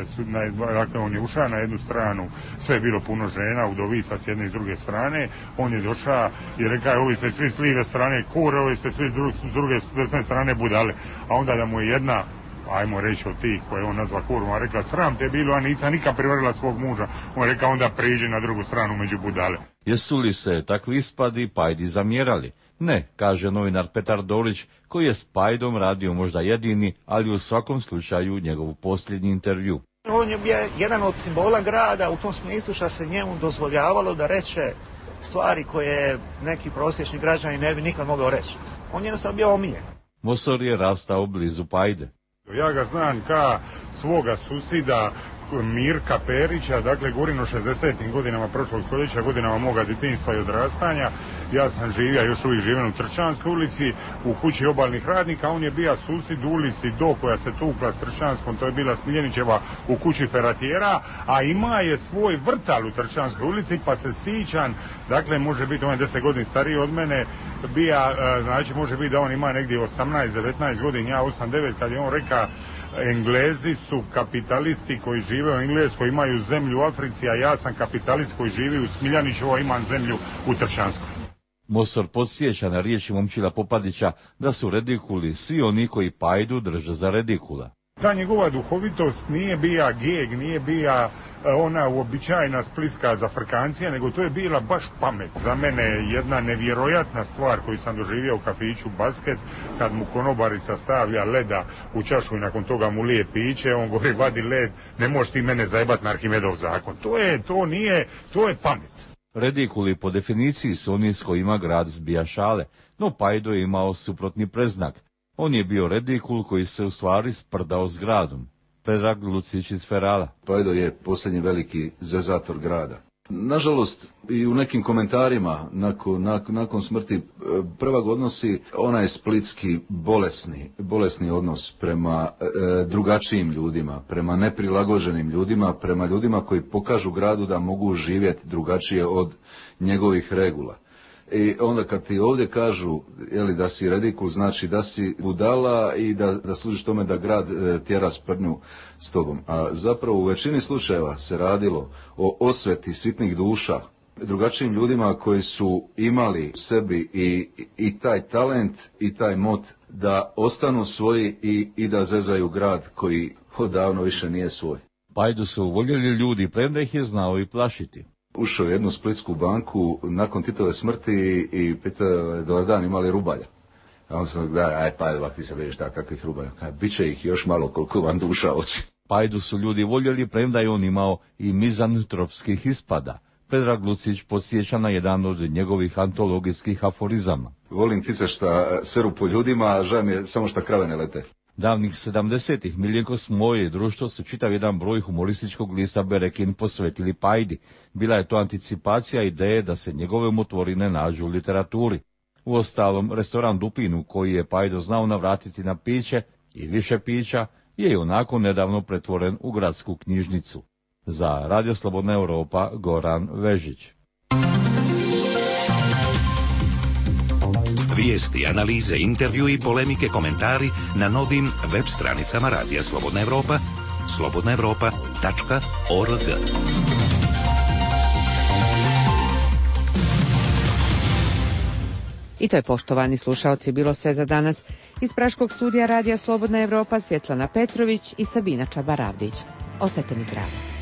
dakle on je ušao na jednu stranu, sve je bilo puno žena, udovica s jedne i s druge strane, on je došao i rekao, ovi ste svi s lijeve strane kure, ovi ste svi s druge desne strane budale, a onda da mu je jedna, ajmo reći od tih koje on nazva kurom, a rekla, sram te bilo, a nisam nikad privarila svog muža, on rekao, onda priđi na drugu stranu među budale. Jesu li se takvi ispadi Pajdi zamjerali? Ne, kaže novinar Petar Dolić, koji je s Pajdom radio možda jedini, ali u svakom slučaju njegov posljednji intervju. On je bio jedan od simbola grada u tom smislu što se njemu dozvoljavalo da reče stvari koje neki prosječni građani ne bi nikad mogao reći. On je jednostavno bio omiljen. Mosor je rastao blizu Pajde. Ja ga znam ka svoga susida Mirka Perića, dakle govorim o 60. godinama prošlog stoljeća, godinama moga djetinjstva i odrastanja. Ja sam živio, još uvijek živim u Trčanskoj ulici, u kući obalnih radnika, on je bio susjed u ulici do koja se tukla s Trčanskom, to je bila Smiljanićeva u kući Feratijera, a ima je svoj vrtal u Trčanskoj ulici, pa se sićan, dakle može biti, on je 10 godina stariji od mene, znači može biti da on ima negdje 18-19 godina, ja 8-9, kad je on rekao, Englezi su kapitalisti koji žive u Engleskoj, imaju zemlju u Africi, a ja sam kapitalist koji živi u Smiljanićevo, imam zemlju u Trčanskoj. Mosor podsjeća na riječi Momčila Popadića da su redikuli svi oni koji Pajdu drže za redikula. Ta njegova duhovitost nije bija geg, nije bija ona uobičajena splitska zafrkancija, nego to je bila baš pamet. Za mene jedna nevjerojatna stvar koju sam doživio u kafiću Basket, kad mu konobarica stavlja leda u čašu i nakon toga mu lije piće, on govori vadi led, ne možeš ti mene zajebat na Arhimedov zakon. To je pamet. Redikuli po definiciji su oni s kojima grad zbija šale, no Pajdo je imao suprotni preznak. On je bio redikul koji se u stvari sprdao s gradom. Predrag Lucić iz Ferala. Pajdo je posljednji veliki zezator grada. Nažalost, i u nekim komentarima nakon smrti prvog odnosi onaj splitski bolesni odnos prema drugačijim ljudima, prema neprilagođenim ljudima, prema ljudima koji pokažu gradu da mogu živjeti drugačije od njegovih regula. I onda kad ti ovdje kažu da si redikul, znači da si budala i da služiš tome da grad tjera sprdnju s tobom. A zapravo u većini slučajeva se radilo o osveti sitnih duša, drugačijim ljudima koji su imali u sebi i taj talent i taj mot da ostanu svoji i da zezaju grad koji odavno više nije svoj. Pajdu su voljeli ljudi, premda ih je znao i plašiti. Ušao u jednu splitsku banku nakon Titove smrti i pitao dobar dan, imali rubalja. A on sam Pajdo, ti se vidiš kakvih rubalja. Biće ih još malo koliko vam duša hoće. Pajdu su ljudi voljeli, premda je on imao i mizantropskih ispada. Predrag Lucić podsjeća na jedan od njegovih antologijskih aforizama. Volim ptice šta seru po ljudima, a žao mi je samo šta krave ne lete. Davnih 70-ih Miljenko Smoje i društvo su čitav jedan broj humorističkog lista Berekin posvetili Pajdi. Bila je to anticipacija ideje da se njegove umotvorine nađu u literaturi. Uostalom, restoran Dupinu, koji je Pajdo znao navratiti na piće i više pića, je i onako nedavno pretvoren u gradsku knjižnicu. Za Radio Slobodna Europa, Goran Vežić. Vijesti, analize, intervju i polemike, komentari na novim web stranicama Radija Slobodna Europa, slobodnaevropa.org. I to je, poštovani slušaoci, bilo sve za danas. Iz praškog studija Radija Slobodna Europa Svjetlana Petrović i Sabina Čabaravdić. Ostajte mi zdravi.